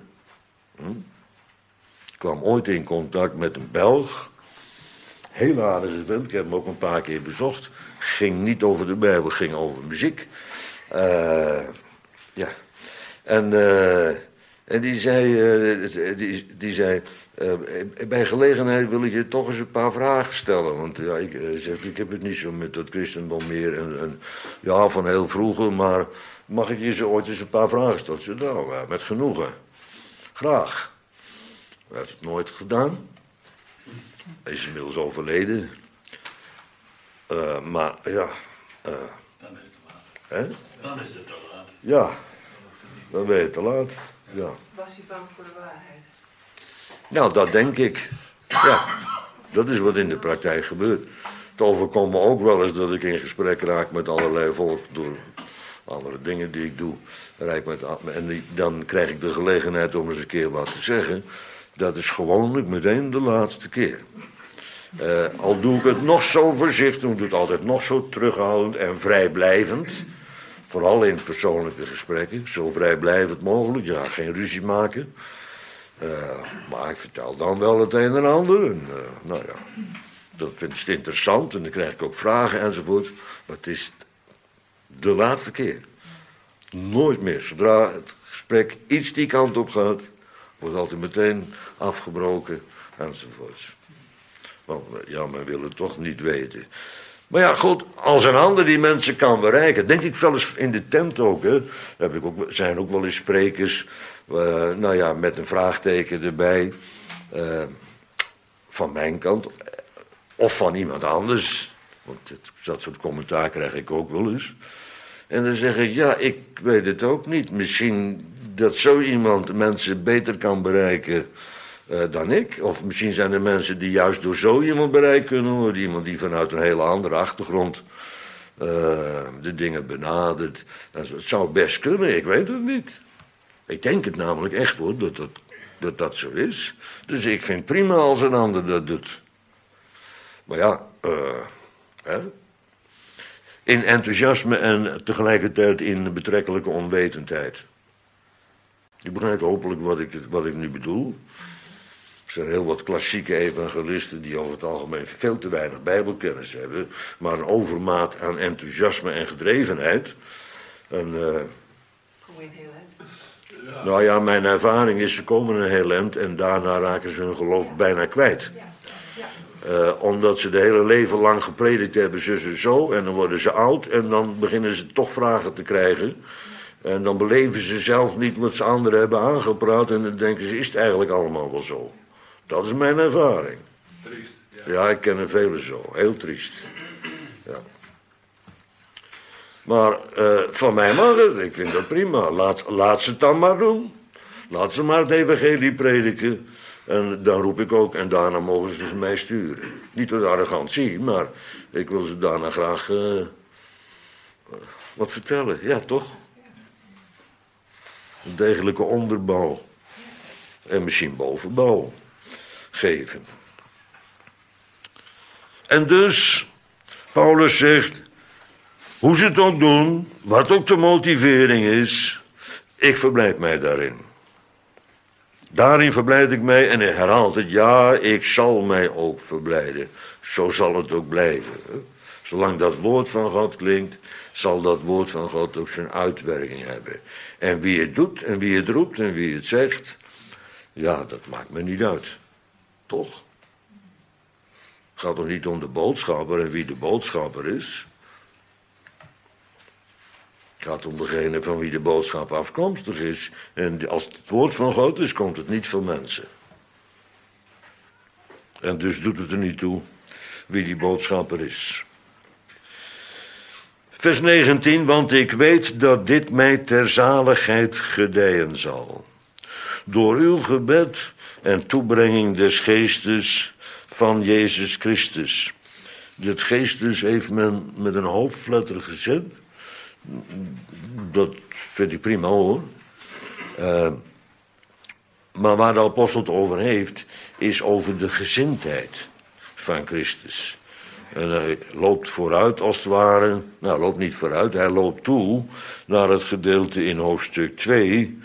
Ik kwam ooit in contact met een Belg. Heel aardige vent, ik heb hem ook een paar keer bezocht. Ging niet over de Bijbel, ging over muziek. Ja. En die zei, bij gelegenheid wil ik je toch eens een paar vragen stellen. Want ja, ik heb het niet zo met dat christendom meer. En ja, van heel vroeger, maar mag ik je zo ooit eens een paar vragen stellen? Ze zei, nou, met genoegen. Graag. Hij heeft het nooit gedaan. Hij is inmiddels overleden. Maar ja. Dan is het te laat. Hè? Dan is het te laat. Ja, dan ben je te laat. Ja. Was hij bang voor de waarheid? Nou, dat denk ik. Ja, dat is wat in de praktijk gebeurt. Het overkomt me ook wel eens dat ik in gesprek raak met allerlei volk door andere dingen die ik doe. En dan krijg ik de gelegenheid om eens een keer wat te zeggen. Dat is gewoonlijk meteen de laatste keer. Al doe ik het nog zo voorzichtig, ik doe het altijd nog zo terughoudend en vrijblijvend. Vooral in persoonlijke gesprekken, zo vrijblijvend mogelijk, ja, geen ruzie maken. Maar ik vertel dan wel het een en ander. En, nou ja, dat vind ik interessant en dan krijg ik ook vragen enzovoort. Maar het is de laatste keer. Nooit meer. Zodra het gesprek iets die kant op gaat, wordt altijd meteen afgebroken enzovoort. Want ja, men wil het toch niet weten. Maar ja, goed, als een ander die mensen kan bereiken, denk ik wel eens in de tent ook, hè. Zijn ook wel eens sprekers, nou ja, met een vraagteken erbij, van mijn kant, of van iemand anders, want dat soort commentaar krijg ik ook wel eens. En dan zeg ik, ja, ik weet het ook niet, misschien dat zo iemand mensen beter kan bereiken dan ik. Of misschien zijn er mensen die juist door zo iemand bereikt kunnen worden. Iemand die vanuit een hele andere achtergrond de dingen benadert. Het zou best kunnen, ik weet het niet. Ik denk het namelijk echt hoor, dat zo is. Dus ik vind het prima als een ander dat doet. Maar ja, in enthousiasme en tegelijkertijd in betrekkelijke onwetendheid. Je begrijpt hopelijk wat ik nu bedoel. Er zijn heel wat klassieke evangelisten die over het algemeen veel te weinig bijbelkennis hebben, maar een overmaat aan enthousiasme en gedrevenheid. En, Kom je een heel eind? nou ja, mijn ervaring is, ze komen een heel eind en daarna raken ze hun geloof bijna kwijt. Omdat ze de hele leven lang gepredikt hebben, zo, en dan worden ze oud en dan beginnen ze toch vragen te krijgen. En dan beleven ze zelf niet wat ze anderen hebben aangepraat en dan denken ze, is het eigenlijk allemaal wel zo? Dat is mijn ervaring. Triest. Ja, ik ken er vele zo. Heel triest. Ja. Maar van mij mag het. Ik vind dat prima. Laat ze het dan maar doen. Laat ze maar het evangelie prediken. En dan roep ik ook, en daarna mogen ze mij sturen. Niet uit arrogantie, maar ik wil ze daarna graag wat vertellen. Ja, toch? Een degelijke onderbouw. En misschien bovenbouw geven. En dus, Paulus zegt, hoe ze het ook doen, wat ook de motivering is, ik verblijd mij daarin. Daarin verblijd ik mij en hij herhaalt het, ja, ik zal mij ook verblijden. Zo zal het ook blijven. Zolang dat woord van God klinkt, zal dat woord van God ook zijn uitwerking hebben. En wie het doet en wie het roept en wie het zegt, ja, dat maakt me niet uit. Toch? Het gaat toch niet om de boodschapper en wie de boodschapper is. Het gaat om degene van wie de boodschap afkomstig is. En als het woord van God is, komt het niet van mensen. En dus doet het er niet toe wie die boodschapper is. Vers 19, want ik weet dat dit mij ter zaligheid gedijen zal. Door uw gebed en toebrenging des geestes van Jezus Christus. Dit geestes heeft men met een hoofdletter gezet. Dat vind ik prima hoor. Maar waar de apostel het over heeft, is over de gezindheid van Christus. En hij loopt vooruit als het ware, nou loopt niet vooruit, hij loopt toe naar het gedeelte in hoofdstuk 2,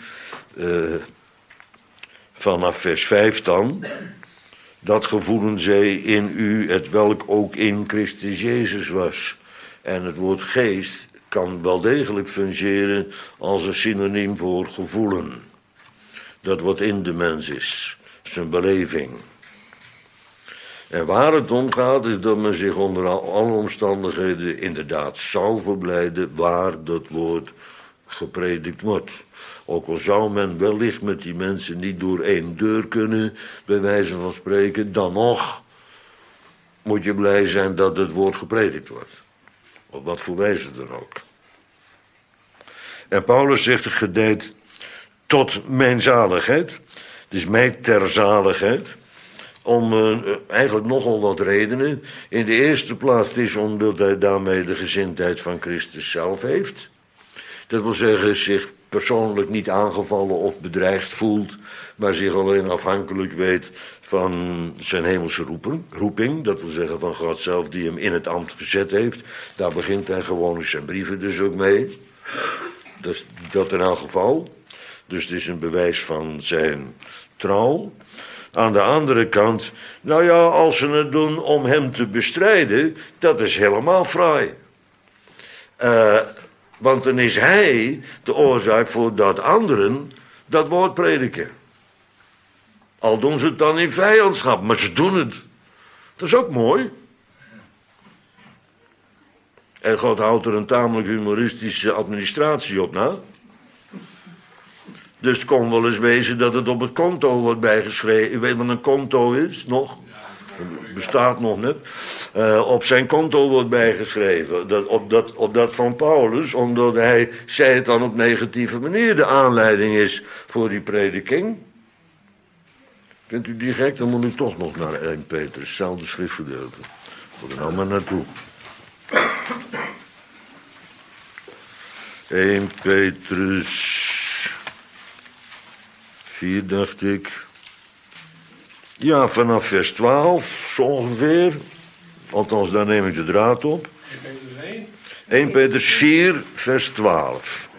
vanaf vers 5 dan. Dat gevoelen zij in u, het welk ook in Christus Jezus was. En het woord geest kan wel degelijk fungeren als een synoniem voor gevoelen. Dat wat in de mens is, zijn beleving. En waar het om gaat is dat men zich onder alle omstandigheden inderdaad zou verblijden waar dat woord gepredikt wordt. Ook al zou men wellicht met die mensen niet door één deur kunnen, bij wijze van spreken, dan nog moet je blij zijn dat het woord gepredikt wordt. Op wat voor wijze dan ook. En Paulus zegt, gedijt tot mijn zaligheid, dus mij ter zaligheid, om eigenlijk nogal wat redenen. In de eerste plaats is omdat hij daarmee de gezindheid van Christus zelf heeft. Dat wil zeggen, zich persoonlijk niet aangevallen of bedreigd voelt, maar zich alleen afhankelijk weet van zijn hemelse roeping. Dat wil zeggen van God zelf die hem in het ambt gezet heeft. Daar begint hij gewoon in zijn brieven dus ook mee. Dus dat in elk geval. Dus het is een bewijs van zijn trouw. Aan de andere kant, nou ja, als ze het doen om hem te bestrijden, dat is helemaal fraai. Want dan is hij de oorzaak voor dat anderen dat woord prediken. Al doen ze het dan in vijandschap, maar ze doen het. Dat is ook mooi. En God houdt er een tamelijk humoristische administratie op na. Dus het kon wel eens wezen dat het op het konto wordt bijgeschreven. U weet wat een konto is, nog? Het bestaat nog net. Op zijn konto wordt bijgeschreven. Op dat van Paulus, omdat hij, zei het dan op negatieve manier, de aanleiding is voor die prediking. Vindt u die gek? Dan moet ik toch nog naar 1 Petrus, hetzelfde schriftgedeelte. Moet er nou maar naartoe. 1 Petrus 4, dacht ik. Ja, vanaf vers 12, zo ongeveer. Althans, daar neem ik de draad op. 1 Petrus 4, vers 12.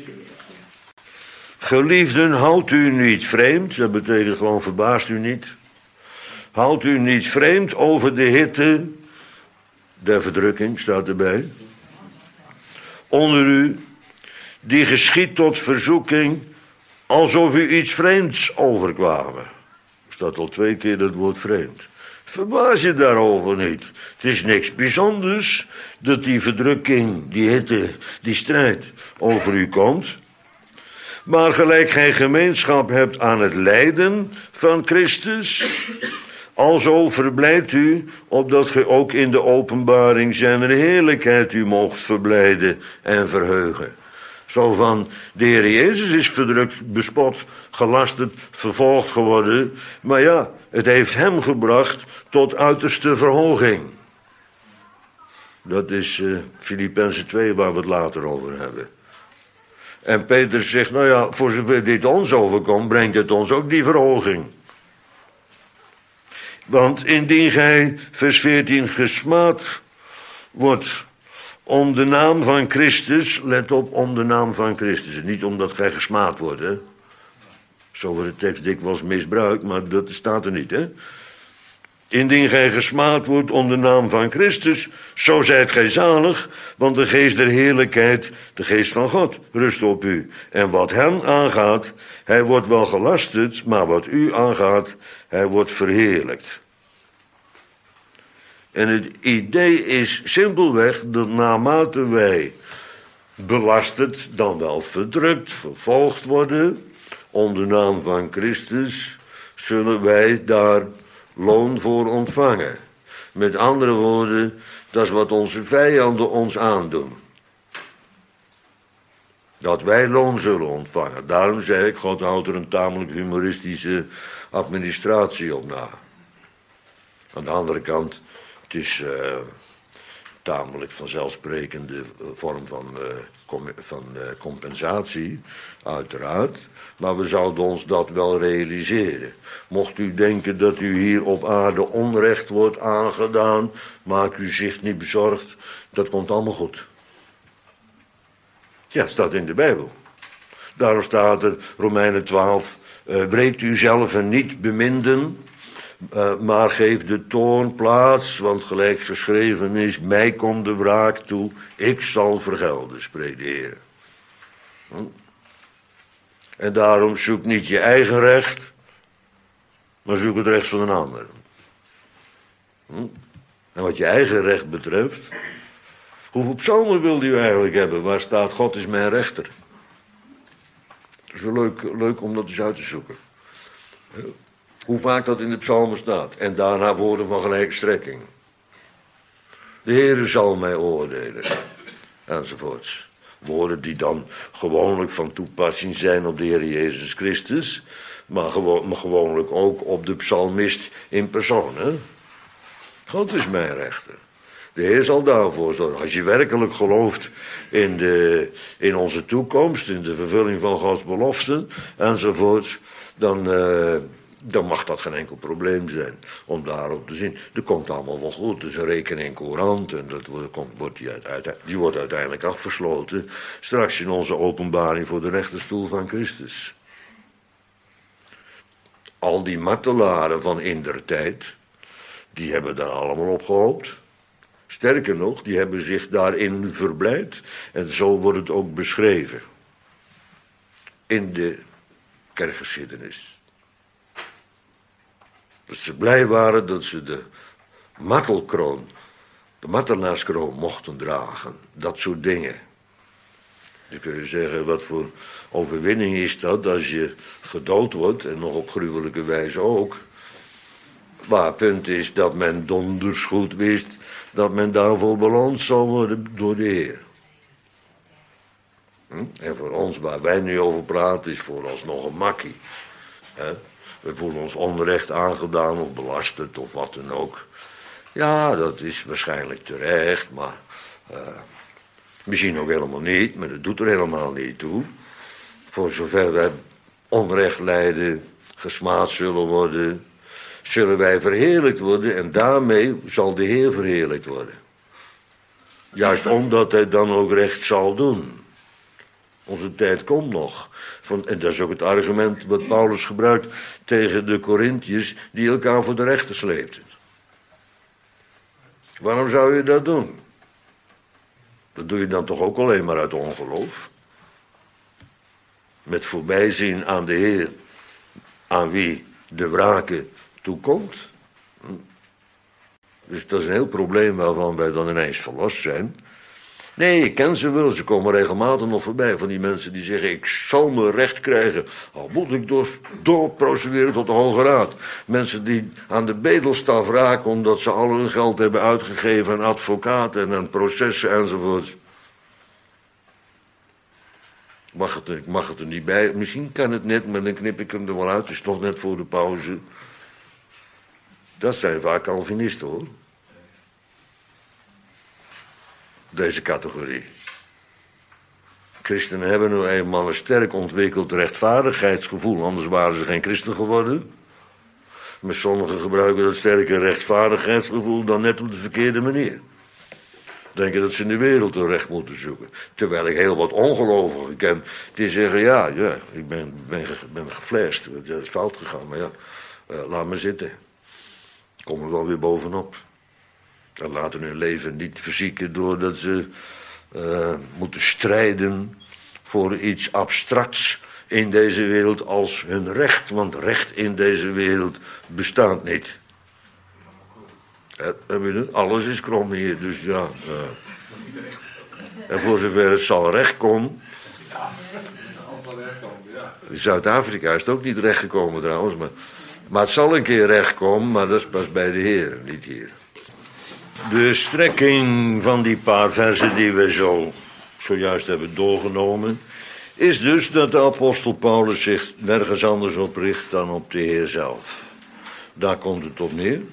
Geliefden, houdt u niet vreemd. Dat betekent gewoon verbaast u niet. Houdt u niet vreemd over de hitte der verdrukking, staat erbij. Onder u, die geschiet tot verzoeking, alsof u iets vreemds overkwamen. Er staat al 2 keer dat woord vreemd. Verbaas je daarover niet. Het is niks bijzonders dat die verdrukking, die hitte, die strijd over u komt. Maar gelijk gij gemeenschap hebt aan het lijden van Christus, alzo verblijdt u, opdat gij ook in de openbaring zijn heerlijkheid u moogt verblijden en verheugen. Zo van, de Heer Jezus is verdrukt, bespot, gelasterd, vervolgd geworden. Maar ja, het heeft hem gebracht tot uiterste verhoging. Dat is Filippenzen 2 waar we het later over hebben. En Petrus zegt, nou ja, voor zover dit ons overkomt, brengt het ons ook die verhoging. Want indien gij, vers 14, gesmaad wordt om de naam van Christus, let op, om de naam van Christus. Niet omdat gij gesmaad wordt, hè. Zo wordt de tekst dikwijls misbruikt, maar dat staat er niet, hè. Indien gij gesmaad wordt om de naam van Christus, zo zijt gij zalig, want de geest der heerlijkheid, de geest van God, rust op u. En wat hem aangaat, hij wordt wel gelasterd, maar wat u aangaat, hij wordt verheerlijkt. En het idee is simpelweg dat naarmate wij belasterd, dan wel verdrukt, vervolgd worden, om de naam van Christus, zullen wij daar loon voor ontvangen. Met andere woorden, dat is wat onze vijanden ons aandoen. Dat wij loon zullen ontvangen. Daarom zei ik, God houdt er een tamelijk humoristische administratie op na. Aan de andere kant, het is tamelijk vanzelfsprekende vorm van compensatie, uiteraard. Maar we zouden ons dat wel realiseren. Mocht u denken dat u hier op aarde onrecht wordt aangedaan, maak u zich niet bezorgd, dat komt allemaal goed. Ja, staat in de Bijbel. Daarom staat er, Romeinen 12, wreekt u zelf en niet beminden, maar geef de toorn plaats, want gelijk geschreven is, mij komt de wraak toe, ik zal vergelden, spreekt de Heer. En daarom zoek niet je eigen recht, maar zoek het recht van een ander. En wat je eigen recht betreft, hoeveel psalmen wilde u eigenlijk hebben? Waar staat God is mijn rechter? Het is wel leuk om dat eens uit te zoeken. Hoe vaak dat in de psalmen staat. En daarna woorden van gelijke strekking. De Heere zal mij oordelen. Enzovoorts. Woorden die dan gewoonlijk van toepassing zijn op de Heer Jezus Christus. Maar gewoonlijk ook op de psalmist in persoon. Hè? God is mijn rechter. De Heer zal daarvoor zorgen. Als je werkelijk gelooft in onze toekomst, in de vervulling van Gods beloften enzovoort, dan mag dat geen enkel probleem zijn om daarop te zien. Dat komt allemaal wel goed. Het is een rekening courant en die wordt uiteindelijk afgesloten straks in onze openbaring voor de rechterstoel van Christus. Al die martelaren van indertijd, die hebben daar allemaal op gehoopt. Sterker nog, die hebben zich daarin verblijd. En zo wordt het ook beschreven in de kerkgeschiedenis. Dat ze blij waren dat ze de martelkroon, de martelaarskroon mochten dragen. Dat soort dingen. Dan kun je zeggen, wat voor overwinning is dat als je gedood wordt, en nog op gruwelijke wijze ook. Maar het punt is dat men donders goed wist dat men daarvoor beloond zal worden door de Heer. En voor ons, waar wij nu over praten, is vooralsnog een makkie. We voelen ons onrecht aangedaan of belasterd of wat dan ook. Ja, dat is waarschijnlijk terecht, maar misschien ook helemaal niet, maar dat doet er helemaal niet toe. Voor zover wij onrecht lijden, gesmaad zullen worden, zullen wij verheerlijkt worden en daarmee zal de Heer verheerlijkt worden. Juist omdat hij dan ook recht zal doen. Onze tijd komt nog. En dat is ook het argument wat Paulus gebruikt tegen de Korintiërs die elkaar voor de rechter sleepten. Waarom zou je dat doen? Dat doe je dan toch ook alleen maar uit ongeloof? Met voorbijzien aan de Heer, aan wie de wrake toekomt. Dus dat is een heel probleem waarvan wij dan ineens verlost zijn. Nee, ik ken ze wel, ze komen regelmatig nog voorbij van die mensen die zeggen, ik zal me recht krijgen, al moet ik doorprocederen tot de Hoge Raad. Mensen die aan de bedelstaf raken omdat ze al hun geld hebben uitgegeven aan advocaten en aan processen enzovoort. Ik mag het er niet bij, misschien kan het net, maar dan knip ik hem er wel uit, het is toch net voor de pauze. Dat zijn vaak Calvinisten hoor. Deze categorie. Christenen hebben nu eenmaal een sterk ontwikkeld rechtvaardigheidsgevoel, anders waren ze geen christen geworden. Maar sommigen gebruiken dat sterke rechtvaardigheidsgevoel dan net op de verkeerde manier. Denken dat ze in de wereld een recht moeten zoeken. Terwijl ik heel wat ongelovigen ken die zeggen, ja, ik ben geflasht. Het is fout gegaan, maar ja, laat me zitten. Ik kom er wel weer bovenop. En laten hun leven niet verzieken doordat ze moeten strijden voor iets abstracts in deze wereld als hun recht. Want recht in deze wereld bestaat niet. Heb je het? Alles is krom hier, dus ja. En voor zover het zal recht komen. In Zuid-Afrika is het ook niet recht gekomen trouwens. Maar het zal een keer recht komen, maar dat is pas bij de Heer, niet hier. De strekking van die paar versen die we zojuist hebben doorgenomen, is dus dat de apostel Paulus zich nergens anders op richt dan op de Heer zelf. Daar komt het op neer.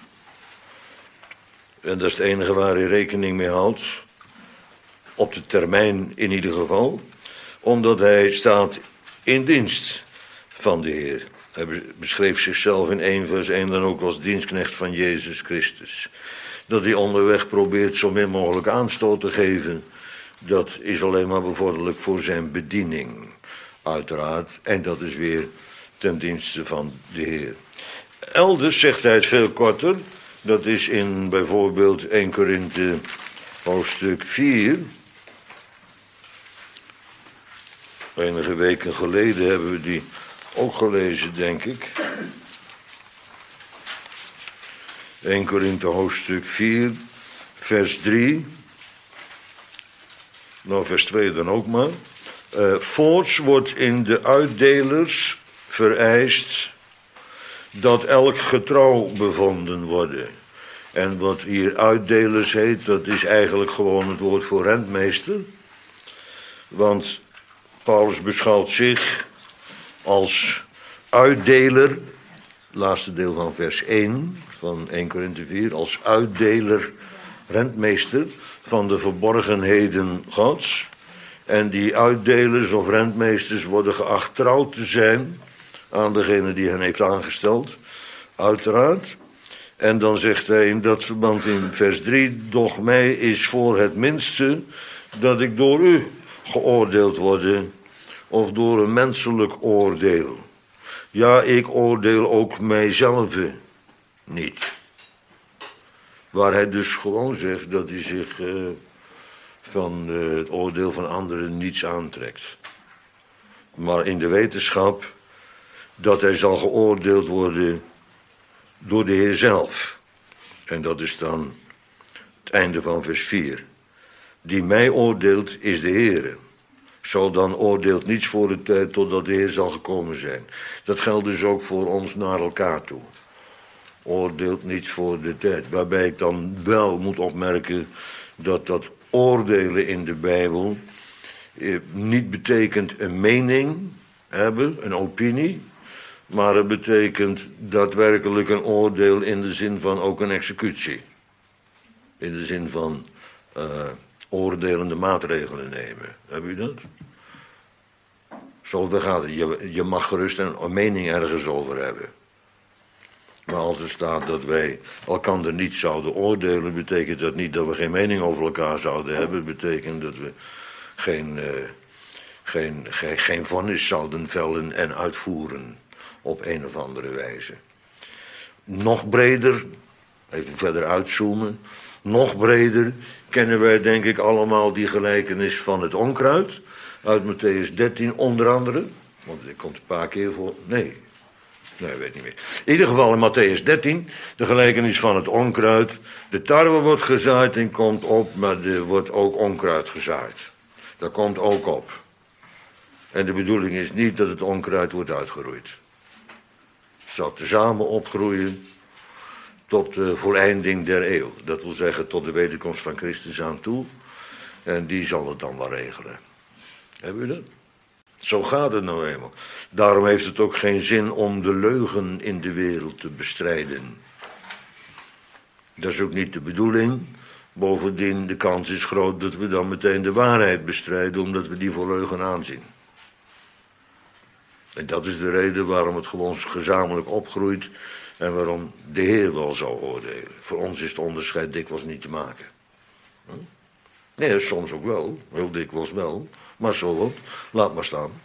En dat is het enige waar hij rekening mee houdt. Op de termijn in ieder geval. Omdat hij staat in dienst van de Heer. Hij beschreef zichzelf in 1 vers 1 dan ook als dienstknecht van Jezus Christus. Dat hij onderweg probeert zo min mogelijk aanstoot te geven, dat is alleen maar bevorderlijk voor zijn bediening, uiteraard. En dat is weer ten dienste van de Heer. Elders zegt hij het veel korter. Dat is in bijvoorbeeld 1 Korinthe hoofdstuk 4. Enige weken geleden hebben we die ook gelezen, denk ik. 1 Korinthe hoofdstuk 4, vers 3. Nou, vers 2 dan ook maar. Voorts wordt in de uitdelers vereist dat elk getrouw bevonden worden. En wat hier uitdelers heet, dat is eigenlijk gewoon het woord voor rentmeester. Want Paulus beschouwt zich als uitdeler, laatste deel van vers 1 van 1 Korinthe 4, als uitdeler, rentmeester van de verborgenheden Gods. En die uitdelers of rentmeesters worden geacht trouw te zijn aan degene die hen heeft aangesteld, uiteraard. En dan zegt hij in dat verband in vers 3, doch mij is voor het minste dat ik door u geoordeeld word, of door een menselijk oordeel. Ja, ik oordeel ook mijzelf niet. Waar hij dus gewoon zegt dat hij zich van het oordeel van anderen niets aantrekt. Maar in de wetenschap dat hij zal geoordeeld worden door de Heer zelf. En dat is dan het einde van vers 4. Die mij oordeelt is de Heer. Zo dan oordeelt niets voor de tijd totdat de Heer zal gekomen zijn. Dat geldt dus ook voor ons naar elkaar toe. Oordeelt niets voor de tijd. Waarbij ik dan wel moet opmerken dat dat oordelen in de Bijbel niet betekent een mening hebben, een opinie. Maar het betekent daadwerkelijk een oordeel in de zin van ook een executie. In de zin van oordelende maatregelen nemen. Heb je dat? Zo gaat het. Je mag gerust een mening ergens over hebben. Maar als er staat dat wij elkander niet zouden oordelen, betekent dat niet dat we geen mening over elkaar zouden hebben. Het betekent dat we geen vonnis zouden vellen en uitvoeren op een of andere wijze. Nog breder, even verder uitzoomen, nog breder kennen wij denk ik allemaal die gelijkenis van het onkruid. Uit Mattheüs 13 onder andere, want dit komt een paar keer voor, nee, ik weet niet meer. In ieder geval in Mattheüs 13, de gelijkenis van het onkruid. De tarwe wordt gezaaid en komt op, maar er wordt ook onkruid gezaaid. Dat komt ook op. En de bedoeling is niet dat het onkruid wordt uitgeroeid. Het zal tezamen opgroeien tot de voleinding der eeuw. Dat wil zeggen tot de wederkomst van Christus aan toe. En die zal het dan wel regelen. Hebben u dat? Zo gaat het nou eenmaal. Daarom heeft het ook geen zin om de leugen in de wereld te bestrijden. Dat is ook niet de bedoeling. Bovendien, de kans is groot dat we dan meteen de waarheid bestrijden, omdat we die voor leugen aanzien. En dat is de reden waarom het gewoon gezamenlijk opgroeit En waarom de Heer wel zou oordelen. Voor ons is het onderscheid dikwijls niet te maken. Nee, soms ook wel. Heel dikwijls wel. Maar zo wat. Laat maar staan.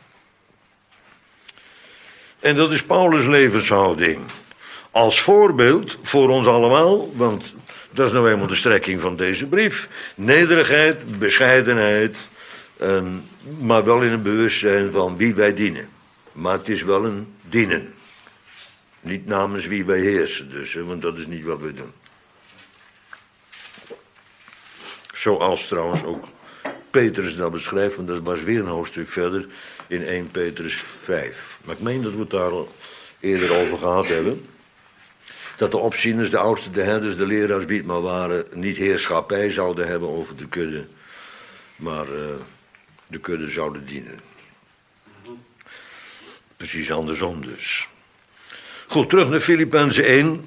En dat is Paulus' levenshouding. Als voorbeeld voor ons allemaal. Want dat is nou eenmaal de strekking van deze brief. Nederigheid, bescheidenheid. Maar wel in het bewustzijn van wie wij dienen. Maar het is wel een dienen. Niet namens wie wij heersen dus, want dat is niet wat we doen. Zoals trouwens ook Petrus dat beschrijft, want dat was weer een hoofdstuk verder in 1 Petrus 5. Maar ik meen dat we het daar al eerder over gehad hebben. Dat de opzieners, de oudsten, de herders, de leraars, wie het maar waren, niet heerschappij zouden hebben over de kudde, maar de kudde zouden dienen. Precies andersom dus. Goed, terug naar Filippenzen 1.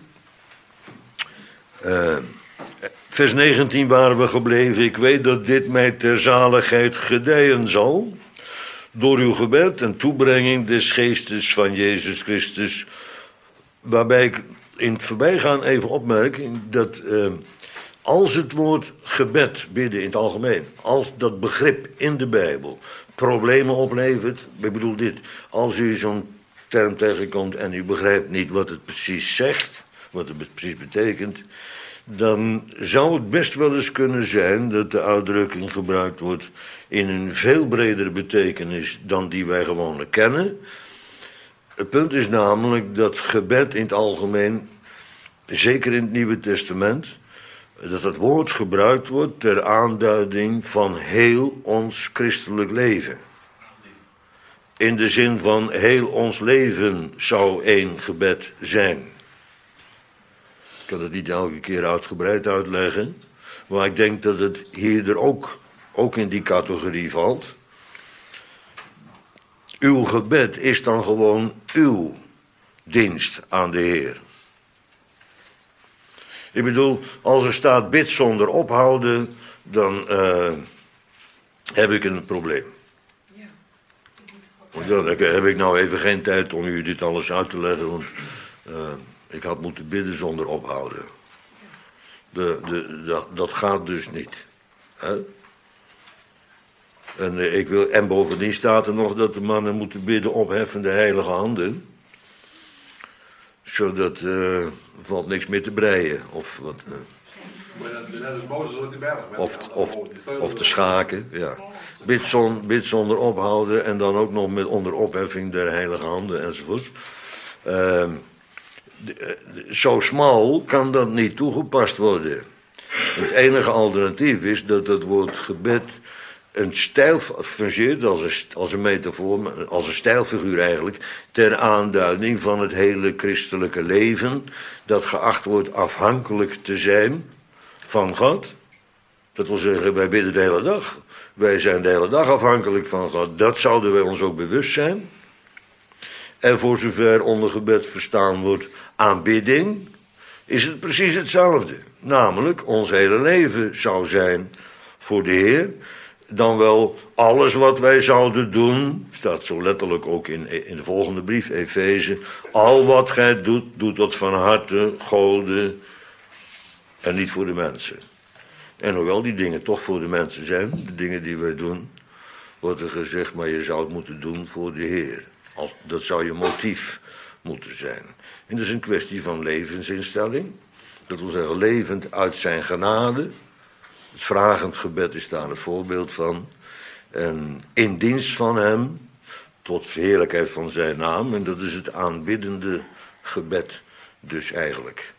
Vers 19 waren we gebleven. Ik weet dat dit mij ter zaligheid gedijen zal. Door uw gebed en toebrenging des geestes van Jezus Christus. Waarbij ik in het voorbijgaan even opmerk dat als het woord gebed, bidden in het algemeen, als dat begrip in de Bijbel problemen oplevert, ik bedoel dit, als u zo'n term tegenkomt en u begrijpt niet wat het precies zegt, wat het precies betekent, dan zou het best wel eens kunnen zijn dat de uitdrukking gebruikt wordt in een veel bredere betekenis dan die wij gewoonlijk kennen. Het punt is namelijk dat gebed in het algemeen, zeker in het Nieuwe Testament, dat het woord gebruikt wordt ter aanduiding van heel ons christelijk leven. In de zin van heel ons leven zou één gebed zijn. Ik kan het niet elke keer uitgebreid uitleggen, maar ik denk dat het hier ook in die categorie valt. Uw gebed is dan gewoon uw dienst aan de Heer. Ik bedoel, als er staat bid zonder ophouden, dan heb ik een probleem. Want dan heb ik nou even geen tijd om u dit alles uit te leggen, want ik had moeten bidden zonder ophouden. Dat gaat dus niet. Hè? En bovendien staat er nog dat de mannen moeten bidden opheffende heilige handen. Zodat valt niks meer te breien. Of wat. Of te schaken. Ja. Bid zonder ophouden en dan ook nog met onder opheffing der heilige handen enzovoort. Zo smal kan dat niet toegepast worden. Het enige alternatief is dat het woord gebed een stijl fungeert als een metafoor, als een stijlfiguur eigenlijk, ter aanduiding van het hele christelijke leven, dat geacht wordt afhankelijk te zijn van God. Dat wil zeggen, wij bidden de hele dag. Wij zijn de hele dag afhankelijk van God. Dat zouden wij ons ook bewust zijn. En voor zover onder gebed verstaan wordt aanbidding, is het precies hetzelfde. Namelijk, ons hele leven zou zijn voor de Heer. Dan wel alles wat wij zouden doen, staat zo letterlijk ook in de volgende brief, Efeze. Al wat gij doet, doet dat van harte, Gode en niet voor de mensen. En hoewel die dingen toch voor de mensen zijn, de dingen die wij doen, wordt er gezegd, maar je zou het moeten doen voor de Heer. Dat zou je motief moeten zijn. En dat is een kwestie van levensinstelling. Dat wil zeggen, levend uit zijn genade. Het vragend gebed is daar een voorbeeld van. En in dienst van hem, tot verheerlijkheid van zijn naam. En dat is het aanbiddende gebed dus eigenlijk.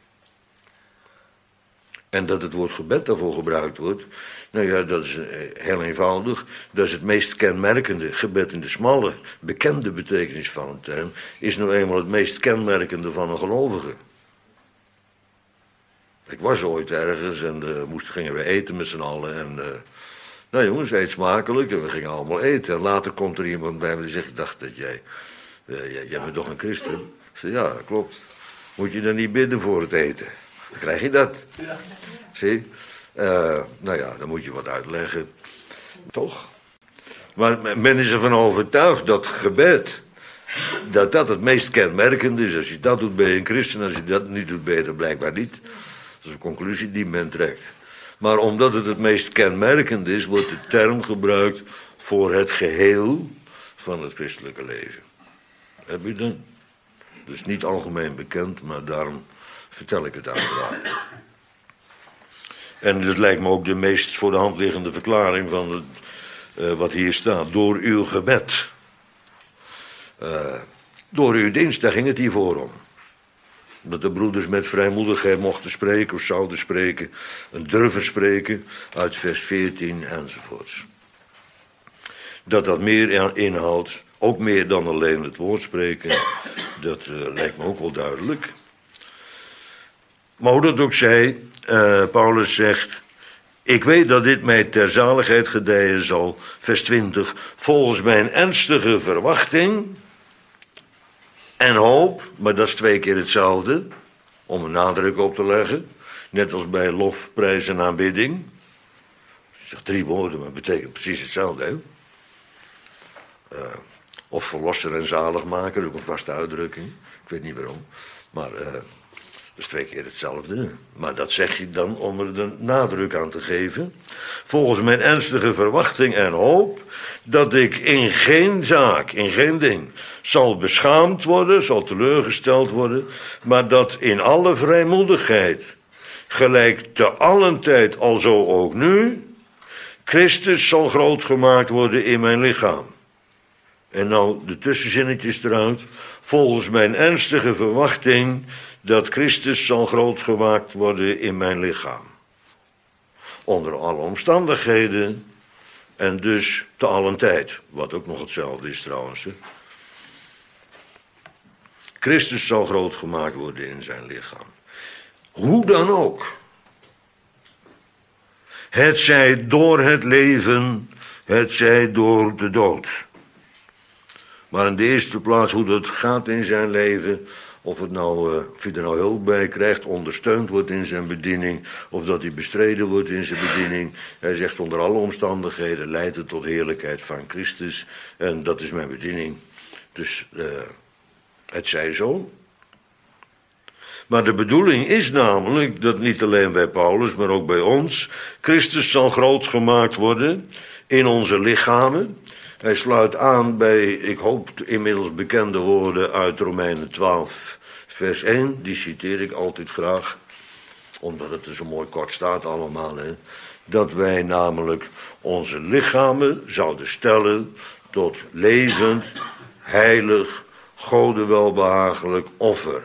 En dat het woord gebed daarvoor gebruikt wordt, nou ja, dat is heel eenvoudig. Dat is het meest kenmerkende. Gebed in de smalle, bekende betekenis van een term, is nou eenmaal het meest kenmerkende van een gelovige. Ik was ooit ergens en gingen we eten met z'n allen. En nou jongens, eet smakelijk. En we gingen allemaal eten. En later komt er iemand bij me die zegt, ik dacht dat jij bent toch een christen? Ik zei, ja, klopt. Moet je dan niet bidden voor het eten? Dan krijg je dat. Ja. Zie? Nou ja, dan moet je wat uitleggen. Toch? Maar men is ervan overtuigd dat gebed dat dat het meest kenmerkende is. Als je dat doet, ben je een christen. Als je dat niet doet, ben je er blijkbaar niet. Dat is een conclusie die men trekt. Maar omdat het meest kenmerkende is, wordt de term gebruikt voor het geheel van het christelijke leven. Heb je dat? Dus niet algemeen bekend, maar daarom vertel ik het uiteraard. En het lijkt me ook de meest voor de hand liggende verklaring van wat hier staat. Door uw gebed. Door uw dienst, daar ging het hiervoor om. Dat de broeders met vrijmoedigheid mochten spreken of zouden spreken. En durven spreken uit vers 14 enzovoorts. Dat meer inhoudt, ook meer dan alleen het woord spreken. Dat lijkt me ook wel duidelijk. Maar hoe dat ook zij, Paulus zegt: ik weet dat dit mij ter zaligheid gedijen zal, vers 20, volgens mijn ernstige verwachting en hoop, maar dat is 2 keer hetzelfde, om een nadruk op te leggen, net als bij lof, prijs en aanbidding. Ik zeg 3 woorden, maar het betekent precies hetzelfde, hè? Of verlosser en zaligmaker, ook een vaste uitdrukking, ik weet niet waarom, maar dat is 2 keer hetzelfde. Maar dat zeg je dan om er de nadruk aan te geven. Volgens mijn ernstige verwachting en hoop, dat ik in geen zaak, in geen ding, zal beschaamd worden, zal teleurgesteld worden, maar dat in alle vrijmoedigheid, gelijk te allen tijd, alzo ook nu, Christus zal groot gemaakt worden in mijn lichaam. En nou de tussenzinnetjes eruit. Volgens mijn ernstige verwachting dat Christus zal groot gemaakt worden in mijn lichaam. Onder alle omstandigheden en dus te allen tijd. Wat ook nog hetzelfde is trouwens. Hè. Christus zal groot gemaakt worden in zijn lichaam. Hoe dan ook. Het zij door het leven, het zij door de dood. Maar in de eerste plaats hoe dat gaat in zijn leven, of hij er nou hulp bij krijgt, ondersteund wordt in zijn bediening, of dat hij bestreden wordt in zijn bediening. Hij zegt onder alle omstandigheden leidt het tot heerlijkheid van Christus en dat is mijn bediening. Dus het zij zo. Maar de bedoeling is namelijk dat niet alleen bij Paulus, maar ook bij ons, Christus zal groot gemaakt worden in onze lichamen. Hij sluit aan bij, ik hoop, inmiddels bekende woorden uit Romeinen 12, vers 1. Die citeer ik altijd graag, omdat het er zo mooi kort staat allemaal. Hè. Dat wij namelijk onze lichamen zouden stellen tot levend, heilig, Gode welbehagelijk offer.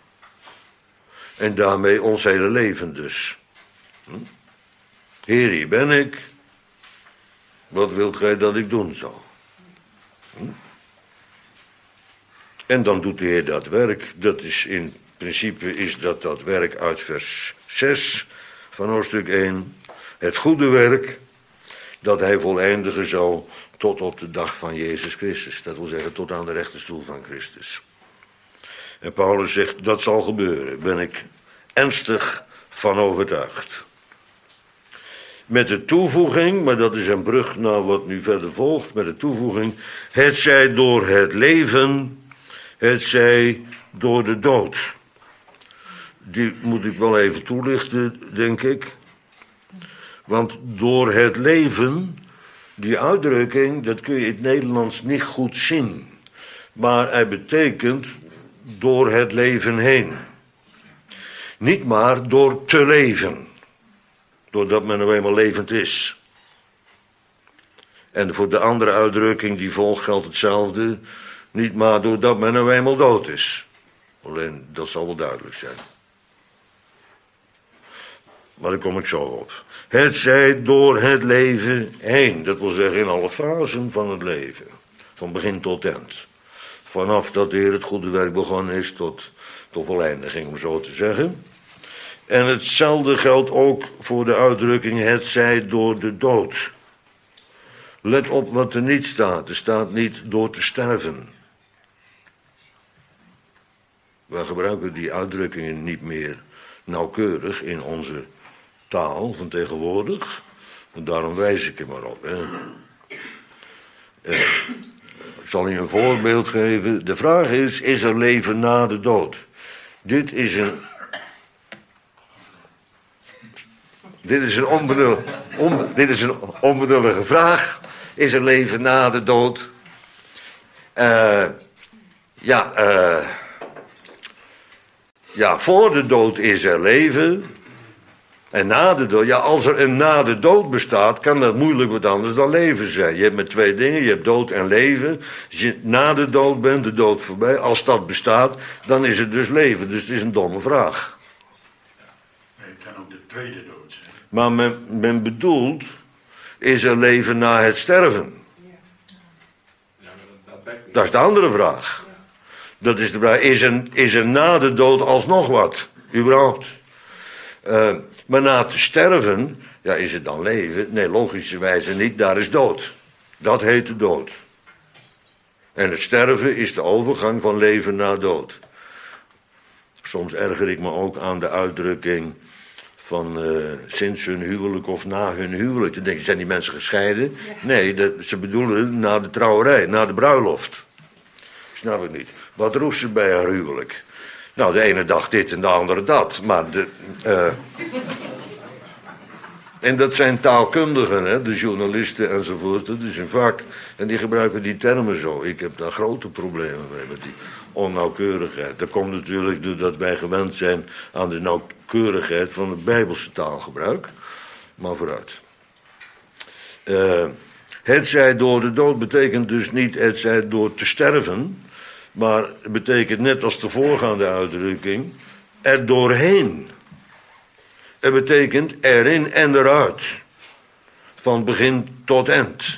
En daarmee ons hele leven dus. Heer, hier ben ik. Wat wilt gij dat ik doen zal? En dan doet de Heer dat werk. Dat is in principe is dat werk uit vers 6 van hoofdstuk 1. Het goede werk dat hij voleindigen zal tot op de dag van Jezus Christus. Dat wil zeggen tot aan de rechterstoel van Christus. En Paulus zegt dat zal gebeuren. Ben ik ernstig van overtuigd. Met de toevoeging, maar dat is een brug naar wat nu verder volgt, met de toevoeging, het zij door het leven, het zij door de dood. Die moet ik wel even toelichten, denk ik. Want door het leven, die uitdrukking, dat kun je in het Nederlands niet goed zien. Maar hij betekent door het leven heen. Niet maar door te leven. Doordat men nou eenmaal levend is. En voor de andere uitdrukking die volgt geldt hetzelfde. Niet maar doordat men nou eenmaal dood is. Alleen dat zal wel duidelijk zijn. Maar daar kom ik zo op. Het zij door het leven heen. Dat wil zeggen in alle fasen van het leven. Van begin tot eind. Vanaf dat de Heer het goede werk begonnen is tot voleindiging, om zo te zeggen. En hetzelfde geldt ook voor de uitdrukking het zij door de dood. Let op wat er niet staat. Er staat niet door te sterven. Wij gebruiken die uitdrukkingen niet meer nauwkeurig in onze taal van tegenwoordig. En daarom wijs ik er maar op. Ik zal je een voorbeeld geven. De vraag is er leven na de dood? Dit is een onbedoelige vraag. Is er leven na de dood? Voor de dood is er leven. En na de dood, als er een na de dood bestaat, kan dat moeilijk wat anders dan leven zijn. Je hebt maar twee dingen, je hebt dood en leven. Als je na de dood bent, de dood voorbij, als dat bestaat, dan is het dus leven. Dus het is een domme vraag. Nee, het kan ook de tweede dood zijn. Maar men bedoelt, is er leven na het sterven? Dat is de andere vraag. Dat is de vraag, is er na de dood alsnog wat? Überhaupt? Maar na te sterven, is het dan leven? Nee, logischerwijze niet, daar is dood. Dat heet de dood. En het sterven is de overgang van leven naar dood. Soms erger ik me ook aan de uitdrukking van sinds hun huwelijk of na hun huwelijk. Dan denk je, zijn die mensen gescheiden? Ja. Nee, ze bedoelen na de trouwerij, na de bruiloft. Snap ik niet. Wat roept ze bij haar huwelijk? Nou, de ene dag dit en de andere dat. Maar en dat zijn taalkundigen, hè, de journalisten enzovoort. Dat is een vak. En die gebruiken die termen zo. Ik heb daar grote problemen mee, met die onnauwkeurigheid. Dat komt natuurlijk doordat wij gewend zijn aan de nauwkeurigheid van het Bijbelse taalgebruik. Maar vooruit. Het zij door de dood betekent dus niet het zij door te sterven. Maar het betekent net als de voorgaande uitdrukking, er doorheen. Het betekent erin en eruit. Van begin tot eind.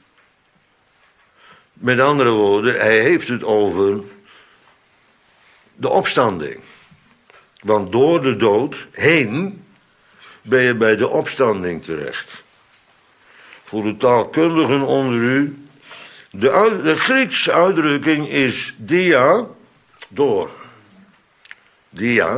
Met andere woorden, hij heeft het over de opstanding. Want door de dood heen ben je bij de opstanding terecht. Voor de taalkundigen onder u. De Griekse uitdrukking is dia, door. Dia.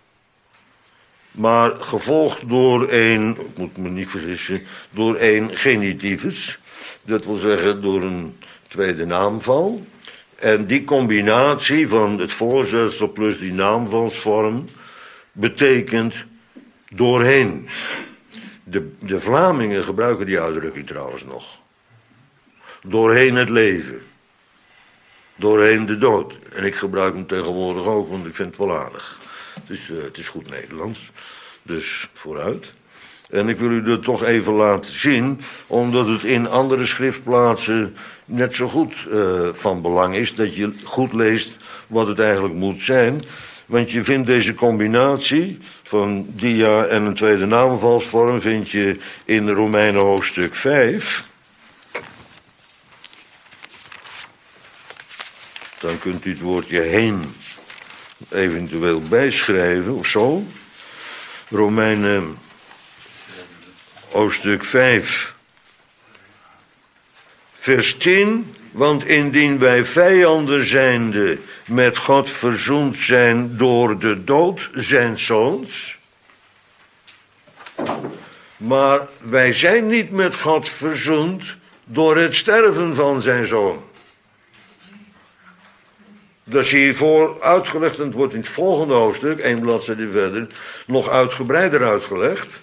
Maar gevolgd door een, ik moet me niet vergissen, door een genitivus. Dat wil zeggen door een tweede naamval. En die combinatie van het voorzetsel plus die naamvalsvorm betekent doorheen. De Vlamingen gebruiken die uitdrukking trouwens nog. Doorheen het leven. Doorheen de dood. En ik gebruik hem tegenwoordig ook, want ik vind het wel aardig. Het is goed Nederlands. Dus vooruit. En ik wil u dat toch even laten zien, omdat het in andere schriftplaatsen net zo goed van belang is, dat je goed leest wat het eigenlijk moet zijn. Want je vindt deze combinatie van dia en een tweede naamvalsvorm vind je in Romeinen hoofdstuk 5. Dan kunt u het woordje heen eventueel bijschrijven of zo. Romeinen hoofdstuk 5, vers 10. Want indien wij vijanden zijnde met God verzoend zijn door de dood zijns zoons. Maar wij zijn niet met God verzoend door het sterven van zijn zoon. Dat is hiervoor uitgelegd en het wordt in het volgende hoofdstuk, 1 bladzijde verder, nog uitgebreider uitgelegd.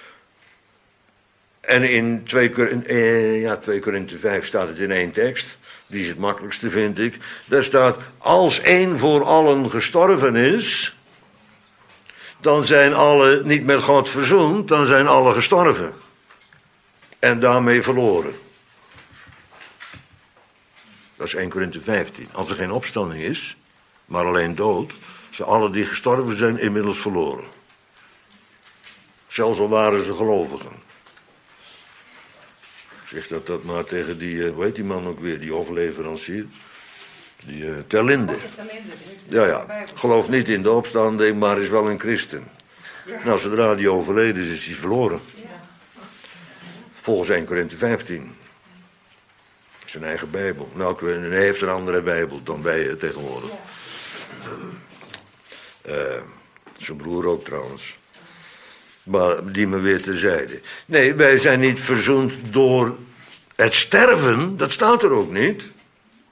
En in 2 Korinthe 5 staat het in één tekst. Die is het makkelijkste, vind ik. Daar staat, als één voor allen gestorven is, dan zijn alle niet met God verzoend, dan zijn alle gestorven. En daarmee verloren. Dat is 1 Korinthe 15. Als er geen opstanding is, maar alleen dood, zijn alle die gestorven zijn inmiddels verloren. Zelfs al waren ze gelovigen. Zeg dat maar tegen die, hoe heet die man ook weer, die hofleverancier? Die Ter Linde. Ja. Gelooft niet in de opstanding, maar is wel een christen. Ja. Nou, zodra die overleden is hij verloren. Ja. Volgens 1 Korinthe 15. Zijn eigen Bijbel. Nou, hij heeft een andere Bijbel dan wij tegenwoordig. Zijn broer ook trouwens. Maar die me weer terzijde. Nee, wij zijn niet verzoend door het sterven. Dat staat er ook niet.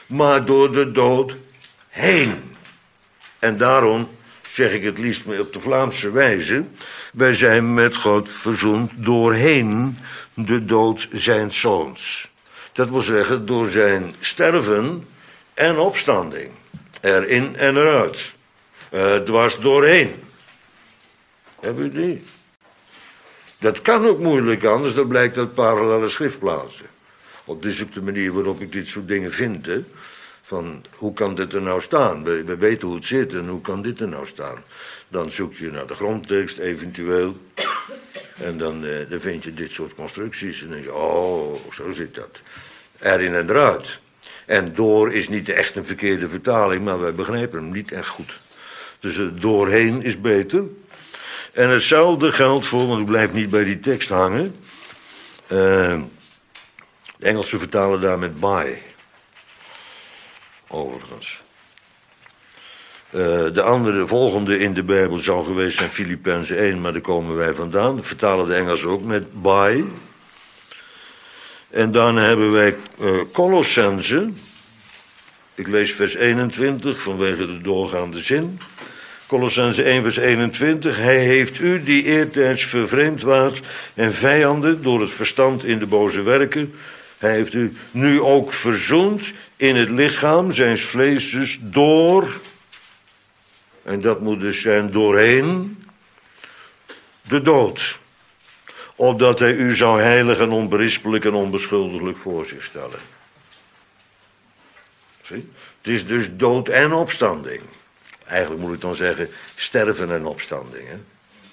maar door de dood heen. En daarom zeg ik het liefst op de Vlaamse wijze: wij zijn met God verzoend doorheen de dood zijns zoons. Dat wil zeggen door zijn sterven en opstanding. Erin en eruit. Dwars doorheen. Heb u die? Dat kan ook moeilijk anders, dat blijkt uit parallele schriftplaatsen. Want dit is ook de manier waarop ik dit soort dingen vind. Hè? Van, hoe kan dit er nou staan? We weten hoe het zit en hoe kan dit er nou staan? Dan zoek je naar de grondtekst eventueel. En dan vind je dit soort constructies. En dan denk je, oh, zo zit dat. Erin en eruit. En door is niet echt een verkeerde vertaling, maar wij begrijpen hem niet echt goed. Dus doorheen is beter. En hetzelfde geldt voor, want ik blijf niet bij die tekst hangen. De Engelsen vertalen daar met by. Overigens. De volgende in de Bijbel zou geweest zijn Filippenzen 1, maar daar komen wij vandaan. Vertalen de Engelsen ook met by. En dan hebben wij Colossense. Ik lees vers 21 vanwege de doorgaande zin. Colossense 1 vers 21. Hij heeft u die eertijds vervreemd waart en vijanden door het verstand in de boze werken. Hij heeft u nu ook verzoend in het lichaam zijns vleeses door, en dat moet dus zijn doorheen, de dood. Opdat hij u zou heilig en onberispelijk en onbeschuldiglijk voor zich stellen. Zie? Het is dus dood en opstanding. Eigenlijk moet ik dan zeggen sterven en opstanding. Hè?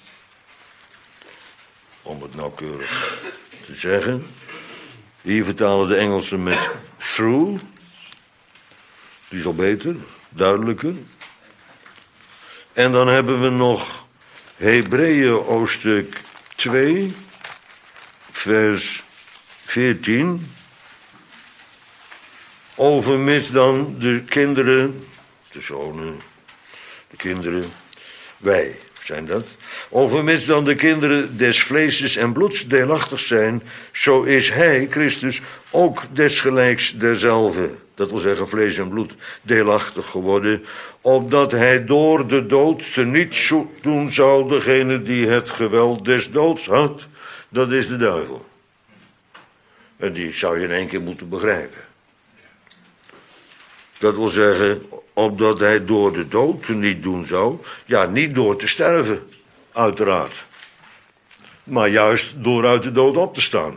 Om het nauwkeurig te zeggen. Hier vertalen de Engelsen met through. Die is al beter, duidelijker. En dan hebben we nog Hebreeën hoofdstuk 2, vers 14. Overmits dan de kinderen, de zonen, de kinderen, wij zijn dat. Overmits dan de kinderen des vleeses en bloeds deelachtig zijn, zo is hij, Christus, ook desgelijks derzelfde. Dat wil zeggen vlees en bloed deelachtig geworden, opdat hij door de dood teniet doen zou degene die het geweld des doods had. Dat is de duivel. En die zou je in één keer moeten begrijpen. Dat wil zeggen, opdat hij door de dood teniet doen zou. Ja, niet door te sterven, uiteraard. Maar juist door uit de dood op te staan.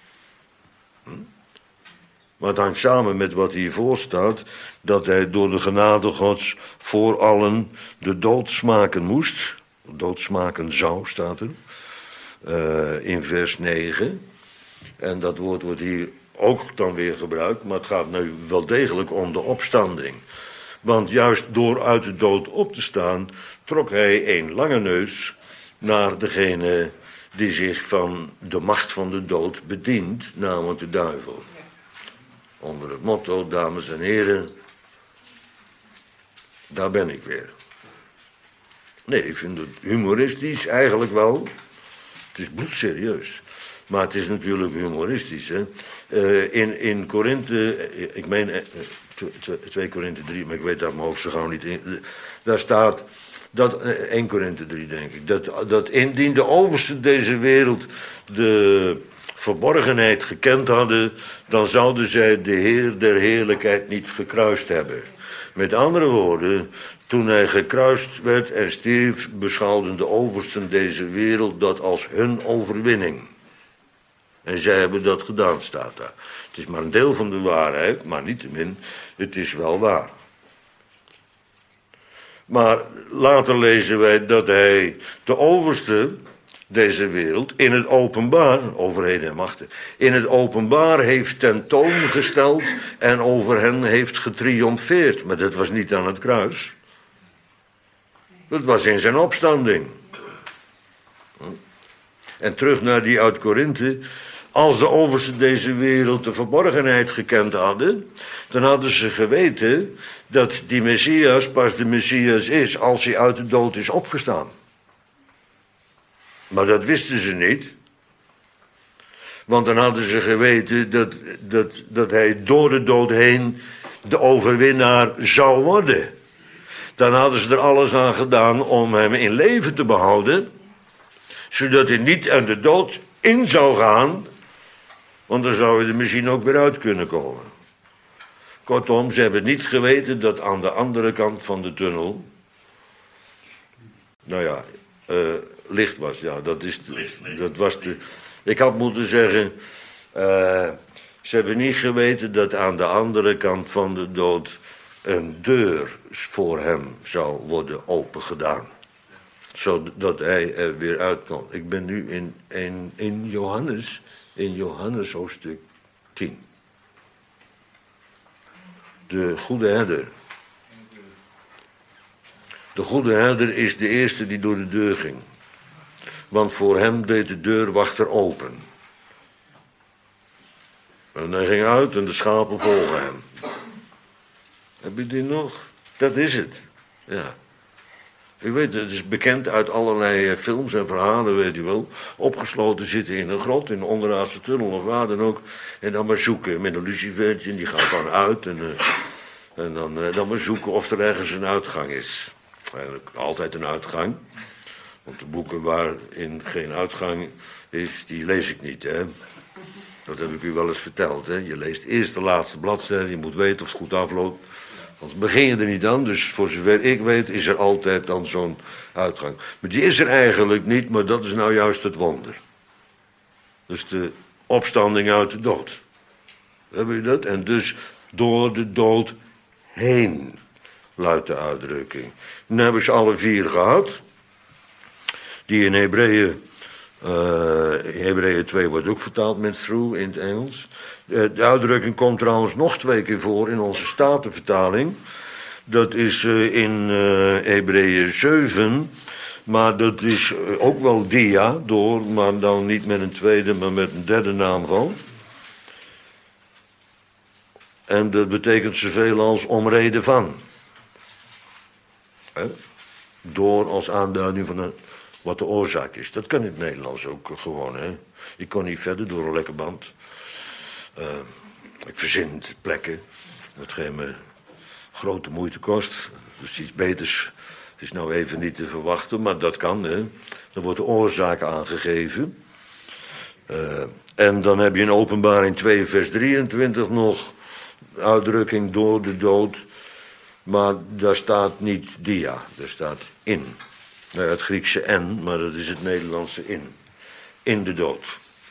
Maar het hangt samen met wat hiervoor staat, dat hij door de genade Gods voor allen de dood smaken moest. Dood smaken zou, staat er. In vers 9. En dat woord wordt hier ook dan weer gebruikt, maar het gaat nu wel degelijk om de opstanding. Want juist door uit de dood op te staan, trok hij een lange neus naar degene die zich van de macht van de dood bedient, namelijk de duivel. Onder het motto, dames en heren, daar ben ik weer. Nee, ik vind het humoristisch eigenlijk wel. Het is bloedserieus. Maar het is natuurlijk humoristisch. Hè? In Korinthe, ik meen 2 Korinthe 3, maar ik weet daar mijn hoofd zo gauw niet in. Daar staat, dat 1 Korinthe 3 denk ik, dat indien de oversten deze wereld de verborgenheid gekend hadden, dan zouden zij de Heer der heerlijkheid niet gekruist hebben. Met andere woorden, toen hij gekruist werd en stierf, beschouwden de oversten deze wereld dat als hun overwinning. En zij hebben dat gedaan, staat daar. Het is maar een deel van de waarheid, maar niettemin, het is wel waar. Maar later lezen wij dat hij de overste deze wereld in het openbaar, overheden en machten, in het openbaar heeft tentoongesteld en over hen heeft getriomfeerd. Maar dat was niet aan het kruis. Dat was in zijn opstanding. En terug naar die uit Korinthe. Als de oversten deze wereld de verborgenheid gekend hadden, dan hadden ze geweten dat die Messias pas de Messias is als hij uit de dood is opgestaan. Maar dat wisten ze niet. Want dan hadden ze geweten dat hij door de dood heen de overwinnaar zou worden. Dan hadden ze er alles aan gedaan om hem in leven te behouden, zodat hij niet aan de dood in zou gaan, want dan zou hij er misschien ook weer uit kunnen komen. Kortom, ze hebben niet geweten dat aan de andere kant van de tunnel, licht was. Ja, dat was de. Ik had moeten zeggen, ze hebben niet geweten dat aan de andere kant van de dood een deur voor hem zou worden opengedaan. Zodat hij er weer uit kon. Ik ben nu in Johannes hoofdstuk 10. De goede herder. De goede herder is de eerste die door de deur ging. Want voor hem deed de deurwachter open. En hij ging uit en de schapen volgen hem. Heb je die nog? Dat is het. Ja. U weet, het is bekend uit allerlei films en verhalen, weet u wel. Opgesloten zitten in een grot, in een onderaardse tunnel of waar dan ook. En dan maar zoeken met een lucifertje en die gaat dan uit. En dan maar zoeken of er ergens een uitgang is. Eigenlijk altijd een uitgang. Want de boeken waarin geen uitgang is, die lees ik niet, hè. Dat heb ik u wel eens verteld, hè. Je leest eerst de laatste bladzijde, je moet weten of het goed afloopt. Anders begin je er niet aan, dus voor zover ik weet is er altijd dan zo'n uitgang. Maar die is er eigenlijk niet, maar dat is nou juist het wonder. Dus de opstanding uit de dood. Hebben jullie dat? En dus door de dood heen, luidt de uitdrukking. Nu hebben ze alle vier gehad. Die in Hebreeën 2 wordt ook vertaald met through in het Engels. De uitdrukking komt trouwens nog 2 keer voor in onze Statenvertaling. Dat is in Hebreeën 7. Maar dat is ook wel dia, maar dan niet met een tweede, maar met een derde naamval. En dat betekent zoveel als om reden van. Door als aanduiding van wat de oorzaak is. Dat kan in het Nederlands ook gewoon. Hè. Je kon niet verder door een lekke band. Ik verzin plekken. Hetgeen me grote moeite kost. Dus iets beters is nou even niet te verwachten. Maar dat kan. Hè. Dan wordt de oorzaak aangegeven. En dan heb je in Openbaring 2 vers 23 nog uitdrukking door de dood. Maar daar staat niet dia, daar staat in. Het Griekse en, maar dat is het Nederlandse in. In de dood.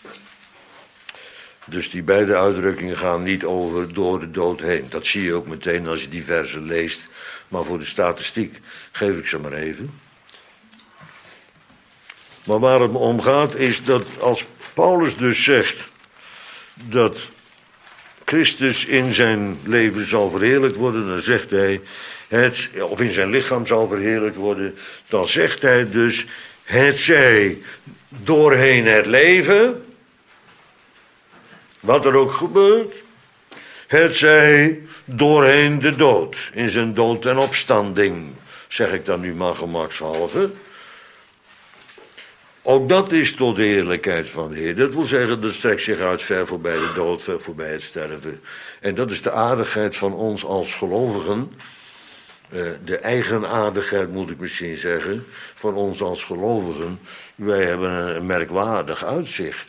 Dus die beide uitdrukkingen gaan niet over door de dood heen. Dat zie je ook meteen als je die versen leest. Maar voor de statistiek geef ik ze maar even. Maar waar het me om gaat is dat als Paulus dus zegt dat Christus in zijn leven zal verheerlijkt worden, dan zegt hij, of in zijn lichaam zal verheerlijkt worden, dan zegt hij dus, het zij doorheen het leven, wat er ook gebeurt, het zij doorheen de dood, in zijn dood en opstanding, zeg ik dan nu maar gemakshalve. Ook dat is tot de heerlijkheid van de Heer. Dat wil zeggen, dat strekt zich uit ver voorbij de dood, ver voorbij het sterven. En dat is de aardigheid van ons als gelovigen. De eigenaardigheid moet ik misschien zeggen, van ons als gelovigen. Wij hebben een merkwaardig uitzicht.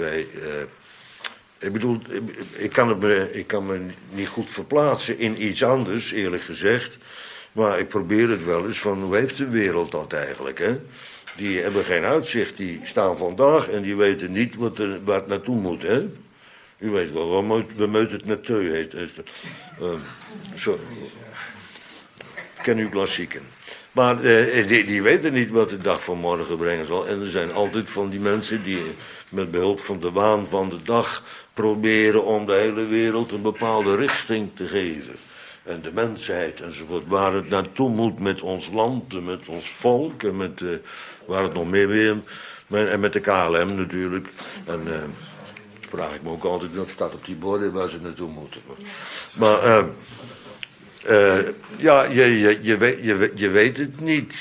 Ik bedoel, ik kan me niet goed verplaatsen in iets anders, eerlijk gezegd. Maar ik probeer het wel eens van, hoe heeft de wereld dat eigenlijk, hè? Die hebben geen uitzicht, die staan vandaag en die weten niet waar het naartoe moet, hè? U weet wel, we moeten het naartoe heet. Ken u klassieken. Maar die weten niet wat de dag van morgen brengen zal. En er zijn altijd van die mensen die met behulp van de waan van de dag proberen om de hele wereld een bepaalde richting te geven. En de mensheid enzovoort. Waar het naartoe moet met ons land en met ons volk en met waar het nog meer weer. En met de KLM natuurlijk. En vraag ik me ook altijd, dat staat op die borden waar ze naartoe moeten. Maar ja, je weet het niet.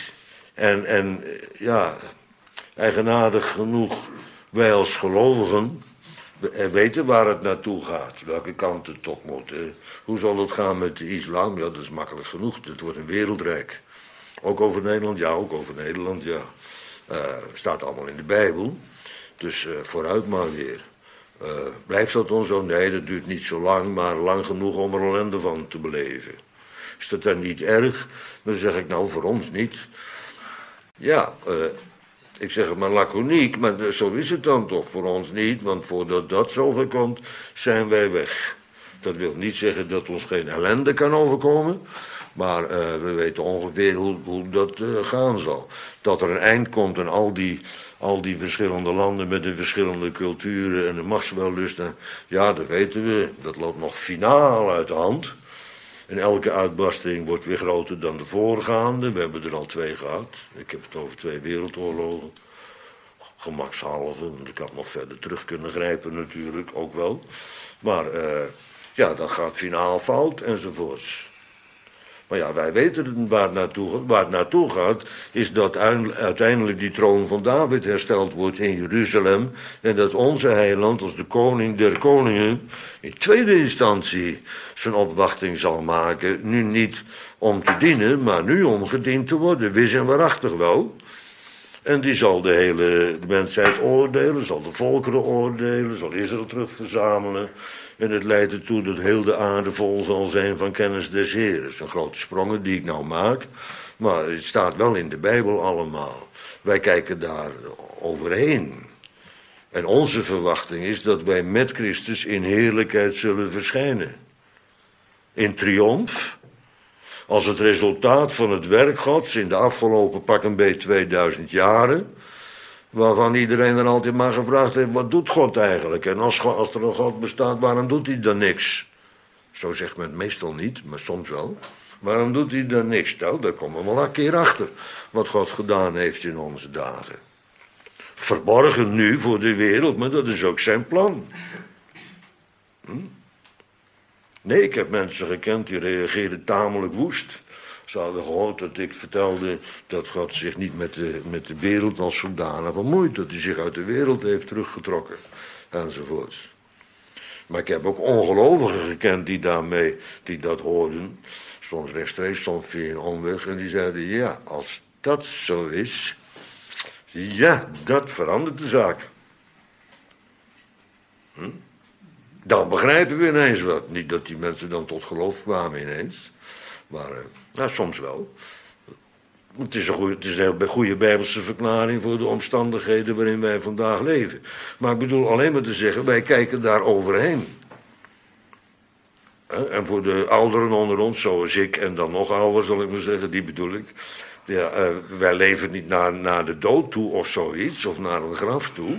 En ja, eigenaardig genoeg, wij als gelovigen, We weten waar het naartoe gaat, welke kant het op moet. Hoe zal het gaan met de islam? Ja, dat is makkelijk genoeg. Het wordt een wereldrijk. Ook over Nederland? Ja, ook over Nederland, ja. Staat allemaal in de Bijbel. Dus vooruit maar weer. Blijft dat dan zo? Nee, dat duurt niet zo lang, maar lang genoeg om er ellende van te beleven. Is dat dan niet erg? Dan zeg ik, nou, voor ons niet. Ja, ik zeg het maar laconiek, maar zo is het dan toch voor ons niet, want voordat dat zover komt, zijn wij weg. Dat wil niet zeggen dat ons geen ellende kan overkomen, maar we weten ongeveer hoe dat gaan zal. Dat er een eind komt aan al die verschillende landen met de verschillende culturen en de machtswellusten, ja, dat weten we. Dat loopt nog finaal uit de hand. En elke uitbarsting wordt weer groter dan de voorgaande. We hebben er al 2 gehad. Ik heb het over 2 wereldoorlogen. Gemakshalve, want ik had nog verder terug kunnen grijpen natuurlijk, ook wel. Maar ja, dat gaat finaal fout enzovoorts. Maar ja, wij weten waar het naartoe gaat. Waar het naartoe gaat, is dat uiteindelijk die troon van David hersteld wordt in Jeruzalem. En dat onze heiland als de koning der koningen in tweede instantie zijn opwachting zal maken. Nu niet om te dienen, maar nu om gediend te worden. Wis en waarachtig wel. En die zal de hele mensheid oordelen, zal de volkeren oordelen, zal Israël terug verzamelen. En het leidt ertoe dat heel de aarde vol zal zijn van kennis des Heeren. Dat zijn grote sprongen die ik nou maak, maar het staat wel in de Bijbel allemaal. Wij kijken daar overheen. En onze verwachting is dat wij met Christus in heerlijkheid zullen verschijnen. In triomf. Als het resultaat van het werk Gods in de afgelopen pak een beetje 2000 jaren, waarvan iedereen er altijd maar gevraagd heeft, wat doet God eigenlijk? En als er een God bestaat, waarom doet hij dan niks? Zo zegt men het meestal niet, maar soms wel. Waarom doet hij dan niks? Nou, daar komen we wel een keer achter, wat God gedaan heeft in onze dagen. Verborgen nu voor de wereld, maar dat is ook zijn plan. Nee, ik heb mensen gekend die reageerden tamelijk woest. Ze hadden gehoord dat ik vertelde dat God zich niet met de wereld als zodanig bemoeit. Dat hij zich uit de wereld heeft teruggetrokken. Enzovoorts. Maar ik heb ook ongelovigen gekend die dat hoorden. Soms rechtstreeks, soms via een omweg. En die zeiden, ja, als dat zo is, ja, dat verandert de zaak. Dan begrijpen we ineens wat. Niet dat die mensen dan tot geloof kwamen ineens. Maar nou, soms wel. Het is een hele goede Bijbelse verklaring voor de omstandigheden waarin wij vandaag leven. Maar ik bedoel alleen maar te zeggen, wij kijken daar overheen. En voor de ouderen onder ons, zoals ik en dan nog ouder zal ik maar zeggen, die bedoel ik. Ja, wij leven niet naar de dood toe of zoiets, of naar een graf toe.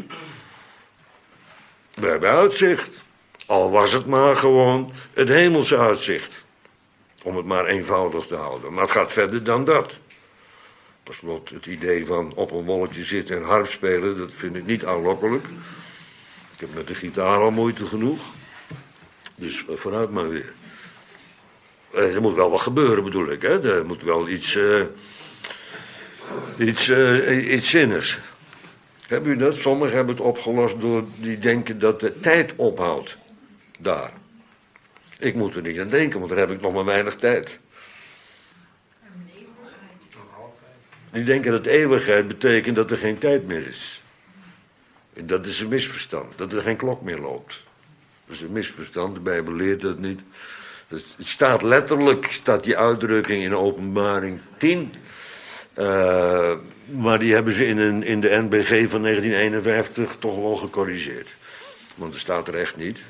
We hebben uitzicht. Al was het maar gewoon het hemelse uitzicht. Om het maar eenvoudig te houden. Maar het gaat verder dan dat. Per slot, het idee van op een wolkje zitten en harp spelen, dat vind ik niet aanlokkelijk. Ik heb met de gitaar al moeite genoeg. Dus vooruit maar weer. Er moet wel wat gebeuren, bedoel ik. Hè? Er moet wel iets zinnigs. Hebben u dat? Sommigen hebben het opgelost door die denken dat de tijd ophoudt. Daar. Ik moet er niet aan denken, want dan heb ik nog maar weinig tijd. Die denken dat eeuwigheid betekent dat er geen tijd meer is. En dat is een misverstand, dat er geen klok meer loopt. Dat is een misverstand, de Bijbel leert dat niet. Het staat letterlijk, die uitdrukking in Openbaring 10. Maar die hebben ze in de NBG van 1951 toch wel gecorrigeerd. Want er staat er echt niet.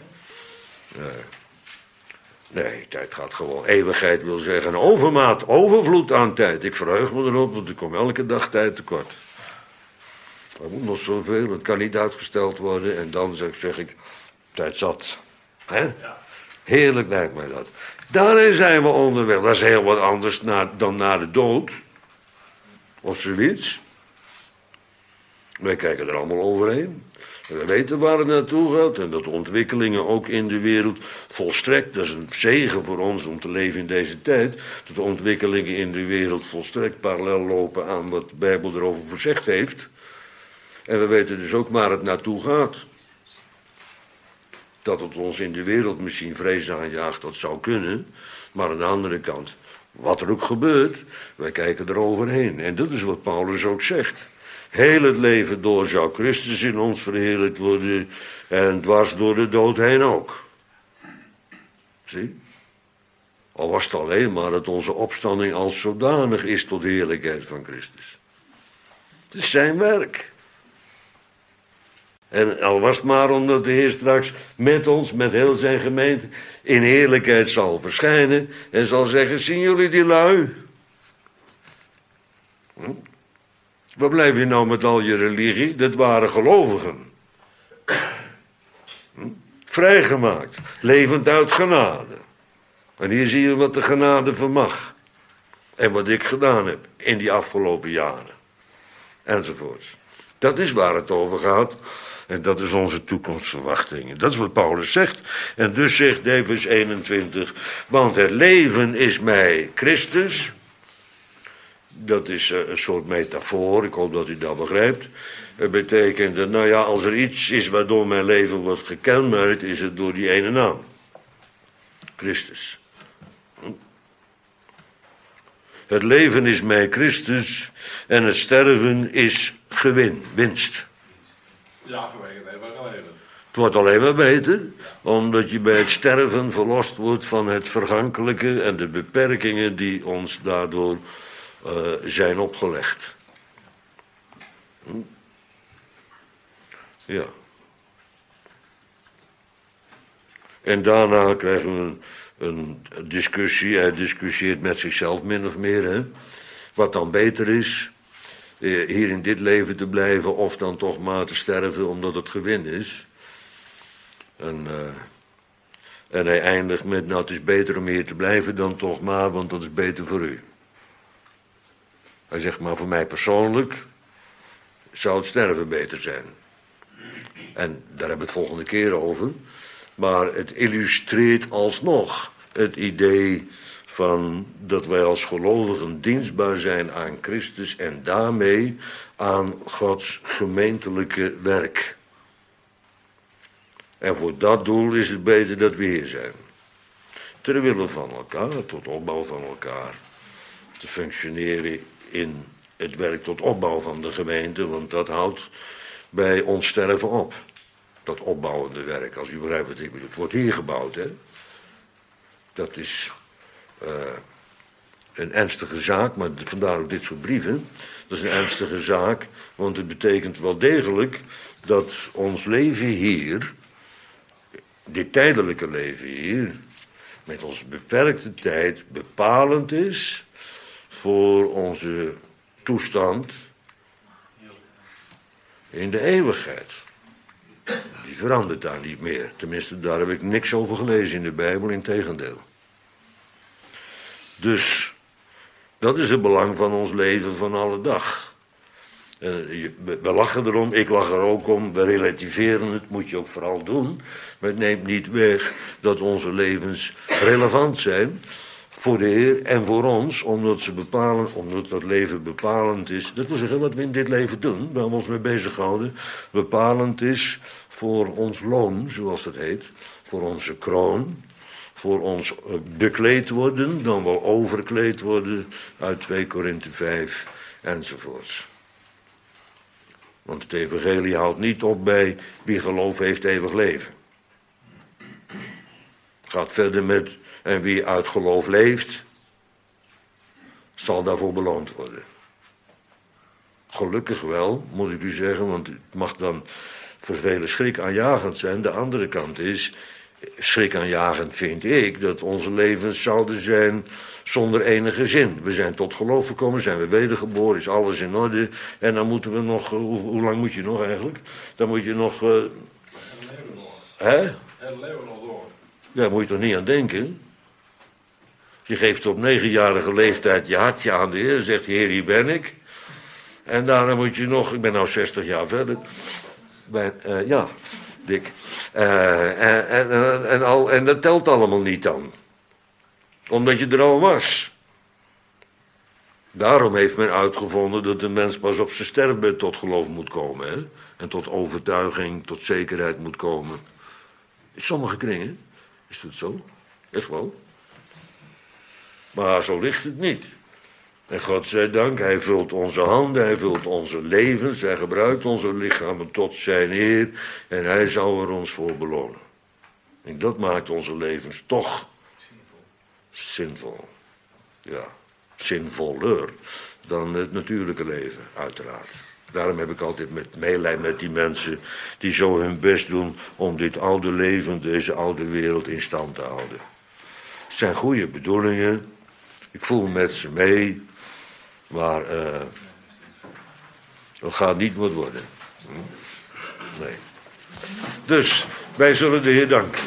Nee, tijd gaat gewoon. Eeuwigheid wil zeggen overmaat, overvloed aan tijd. Ik verheug me erop, want ik kom elke dag tijd tekort. Er moet nog zoveel, het kan niet uitgesteld worden. En dan zeg ik, tijd zat. Hè? Ja. Heerlijk lijkt mij dat. Daarin zijn we onderweg. Dat is heel wat anders dan naar de dood. Of zoiets. Wij kijken er allemaal overheen. We weten waar het naartoe gaat en dat de ontwikkelingen ook in de wereld volstrekt, dat is een zegen voor ons om te leven in deze tijd, dat de ontwikkelingen in de wereld volstrekt parallel lopen aan wat de Bijbel erover gezegd heeft. En we weten dus ook waar het naartoe gaat. Dat het ons in de wereld misschien vrees aanjaagt, dat zou kunnen. Maar aan de andere kant, wat er ook gebeurt, wij kijken eroverheen. En dat is wat Paulus ook zegt. Heel het leven door zou Christus in ons verheerlijkt worden. En dwars door de dood heen ook. Zie? Al was het alleen maar dat onze opstanding als zodanig is tot de heerlijkheid van Christus. Het is zijn werk. En al was het maar omdat de Heer straks met ons, met heel zijn gemeente, in heerlijkheid zal verschijnen en zal zeggen, zien jullie die lui? Waar blijf je nou met al je religie? Dat waren gelovigen. Vrijgemaakt, levend uit genade. En hier zie je wat de genade vermag. En wat ik gedaan heb in die afgelopen jaren. Enzovoorts. Dat is waar het over gaat. En dat is onze toekomstverwachting. Dat is wat Paulus zegt. En dus zegt vers 21. Want het leven is mij Christus. Dat is een soort metafoor. Ik hoop dat u dat begrijpt. Het betekent dat, nou ja, als er iets is waardoor mijn leven wordt gekenmerkt, is het door die ene naam. Christus. Het leven is mij Christus en het sterven is gewin, winst. Ja, vanwege het eeuwige leven. Het wordt alleen maar beter, omdat je bij het sterven verlost wordt van het vergankelijke en de beperkingen die ons daardoor zijn opgelegd. Ja. En daarna krijgen we een discussie. Hij discussieert met zichzelf min of meer. Hè? Wat dan beter is. Hier in dit leven te blijven. Of dan toch maar te sterven omdat het gewin is. En hij eindigt met. Nou, het is beter om hier te blijven dan toch maar. Want dat is beter voor u. Hij zegt maar voor mij persoonlijk. Zou het sterven beter zijn. En daar hebben we het volgende keer over. Maar het illustreert alsnog het idee van dat wij als gelovigen dienstbaar zijn aan Christus en daarmee aan Gods gemeentelijke werk. En voor dat doel is het beter dat we hier zijn. Ter wille van elkaar, tot opbouw van elkaar. Te functioneren in het werk tot opbouw van de gemeente, want dat houdt bij ons sterven op. Dat opbouwende werk, als u begrijpt wat ik bedoel. Het wordt hier gebouwd, hè. Dat is een ernstige zaak, maar vandaar ook dit soort brieven. Dat is een ernstige zaak, want het betekent wel degelijk dat ons leven hier, dit tijdelijke leven hier, met onze beperkte tijd bepalend is voor onze toestand in de eeuwigheid. Die verandert daar niet meer. Tenminste, daar heb ik niks over gelezen in de Bijbel, integendeel. Dus, dat is het belang van ons leven van alle dag. We lachen erom, ik lach er ook om, we relativeren het, moet je ook vooral doen. Maar het neemt niet weg dat onze levens relevant zijn voor de Heer en voor ons, omdat dat leven bepalend is. Dat wil zeggen, wat we in dit leven doen, waar we ons mee bezighouden, bepalend is voor ons loon, zoals dat heet, voor onze kroon, voor ons bekleed worden, dan wel overkleed worden, uit 2 Korinthe 5 enzovoorts. Want het evangelie houdt niet op bij wie geloof heeft eeuwig leven. Het gaat verder met, en wie uit geloof leeft, zal daarvoor beloond worden. Gelukkig wel, moet ik u zeggen, want het mag dan voor velen schrikaanjagend zijn. De andere kant is, schrikaanjagend vind ik, dat onze levens zouden zijn zonder enige zin. We zijn tot geloof gekomen, zijn we wedergeboren, is alles in orde. En dan moeten we nog, hoe lang moet je nog eigenlijk? Dan moet je nog... Het leven door. Hè? Het leven nog door. Daar moet je toch niet aan denken? Je geeft op 9-jarige leeftijd je hartje aan de Heer, zegt de Heer, hier ben ik. En daarna moet je nog, ik ben nou 60 jaar verder. Ja, dik. En dat telt allemaal niet dan. Omdat je er al was. Daarom heeft men uitgevonden dat de mens pas op zijn sterfbed tot geloof moet komen. Hè? En tot overtuiging, tot zekerheid moet komen. In sommige kringen is dat zo. Echt wel. Maar zo ligt het niet. En God zij dank, hij vult onze handen, hij vult onze levens, hij gebruikt onze lichamen tot zijn eer en hij zal er ons voor belonen. En dat maakt onze levens toch zinvol. Ja, zinvoller dan het natuurlijke leven, uiteraard. Daarom heb ik altijd met meelij met die mensen die zo hun best doen om dit oude leven, deze oude wereld in stand te houden. Het zijn goede bedoelingen, ik voel met ze mee, maar dat gaat niet wat worden. Nee. Dus, wij zullen de Heer danken.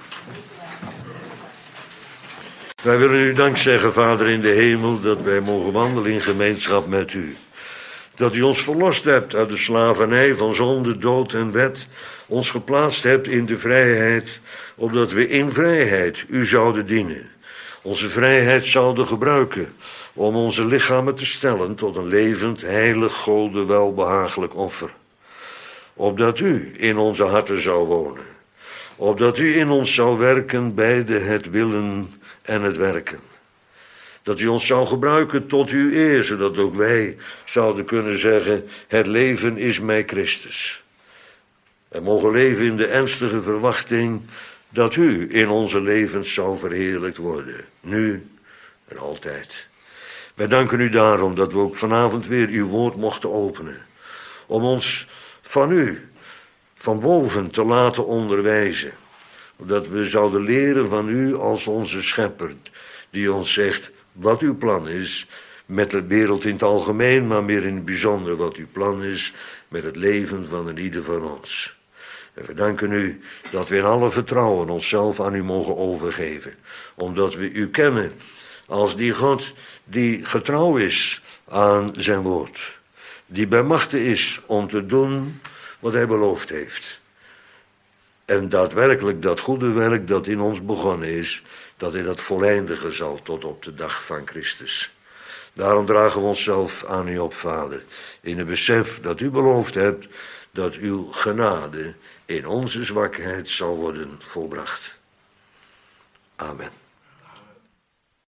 Wij willen u dank zeggen, Vader in de hemel, dat wij mogen wandelen in gemeenschap met u. Dat u ons verlost hebt uit de slavernij van zonde, dood en wet, ons geplaatst hebt in de vrijheid, opdat we in vrijheid u zouden dienen. Onze vrijheid zouden gebruiken om onze lichamen te stellen tot een levend, heilig, Gode welbehagelijk offer. Opdat u in onze harten zou wonen. Opdat u in ons zou werken, beide het willen en het werken. Dat u ons zou gebruiken tot uw eer, zodat ook wij zouden kunnen zeggen, het leven is mij Christus. En mogen leven in de ernstige verwachting dat u in onze levens zou verheerlijkt worden, nu en altijd. Wij danken u daarom dat we ook vanavond weer uw woord mochten openen, om ons van u, van boven te laten onderwijzen, dat we zouden leren van u als onze schepper, die ons zegt wat uw plan is met de wereld in het algemeen, maar meer in het bijzonder wat uw plan is met het leven van een ieder van ons. En we danken u dat we in alle vertrouwen onszelf aan u mogen overgeven, omdat we u kennen als die God die getrouw is aan zijn woord, die bij machte is om te doen wat hij beloofd heeft. En daadwerkelijk dat goede werk dat in ons begonnen is, dat hij dat voleindigen zal tot op de dag van Christus. Daarom dragen we onszelf aan u op, Vader, in het besef dat u beloofd hebt dat uw genade in onze zwakheid zal worden volbracht. Amen.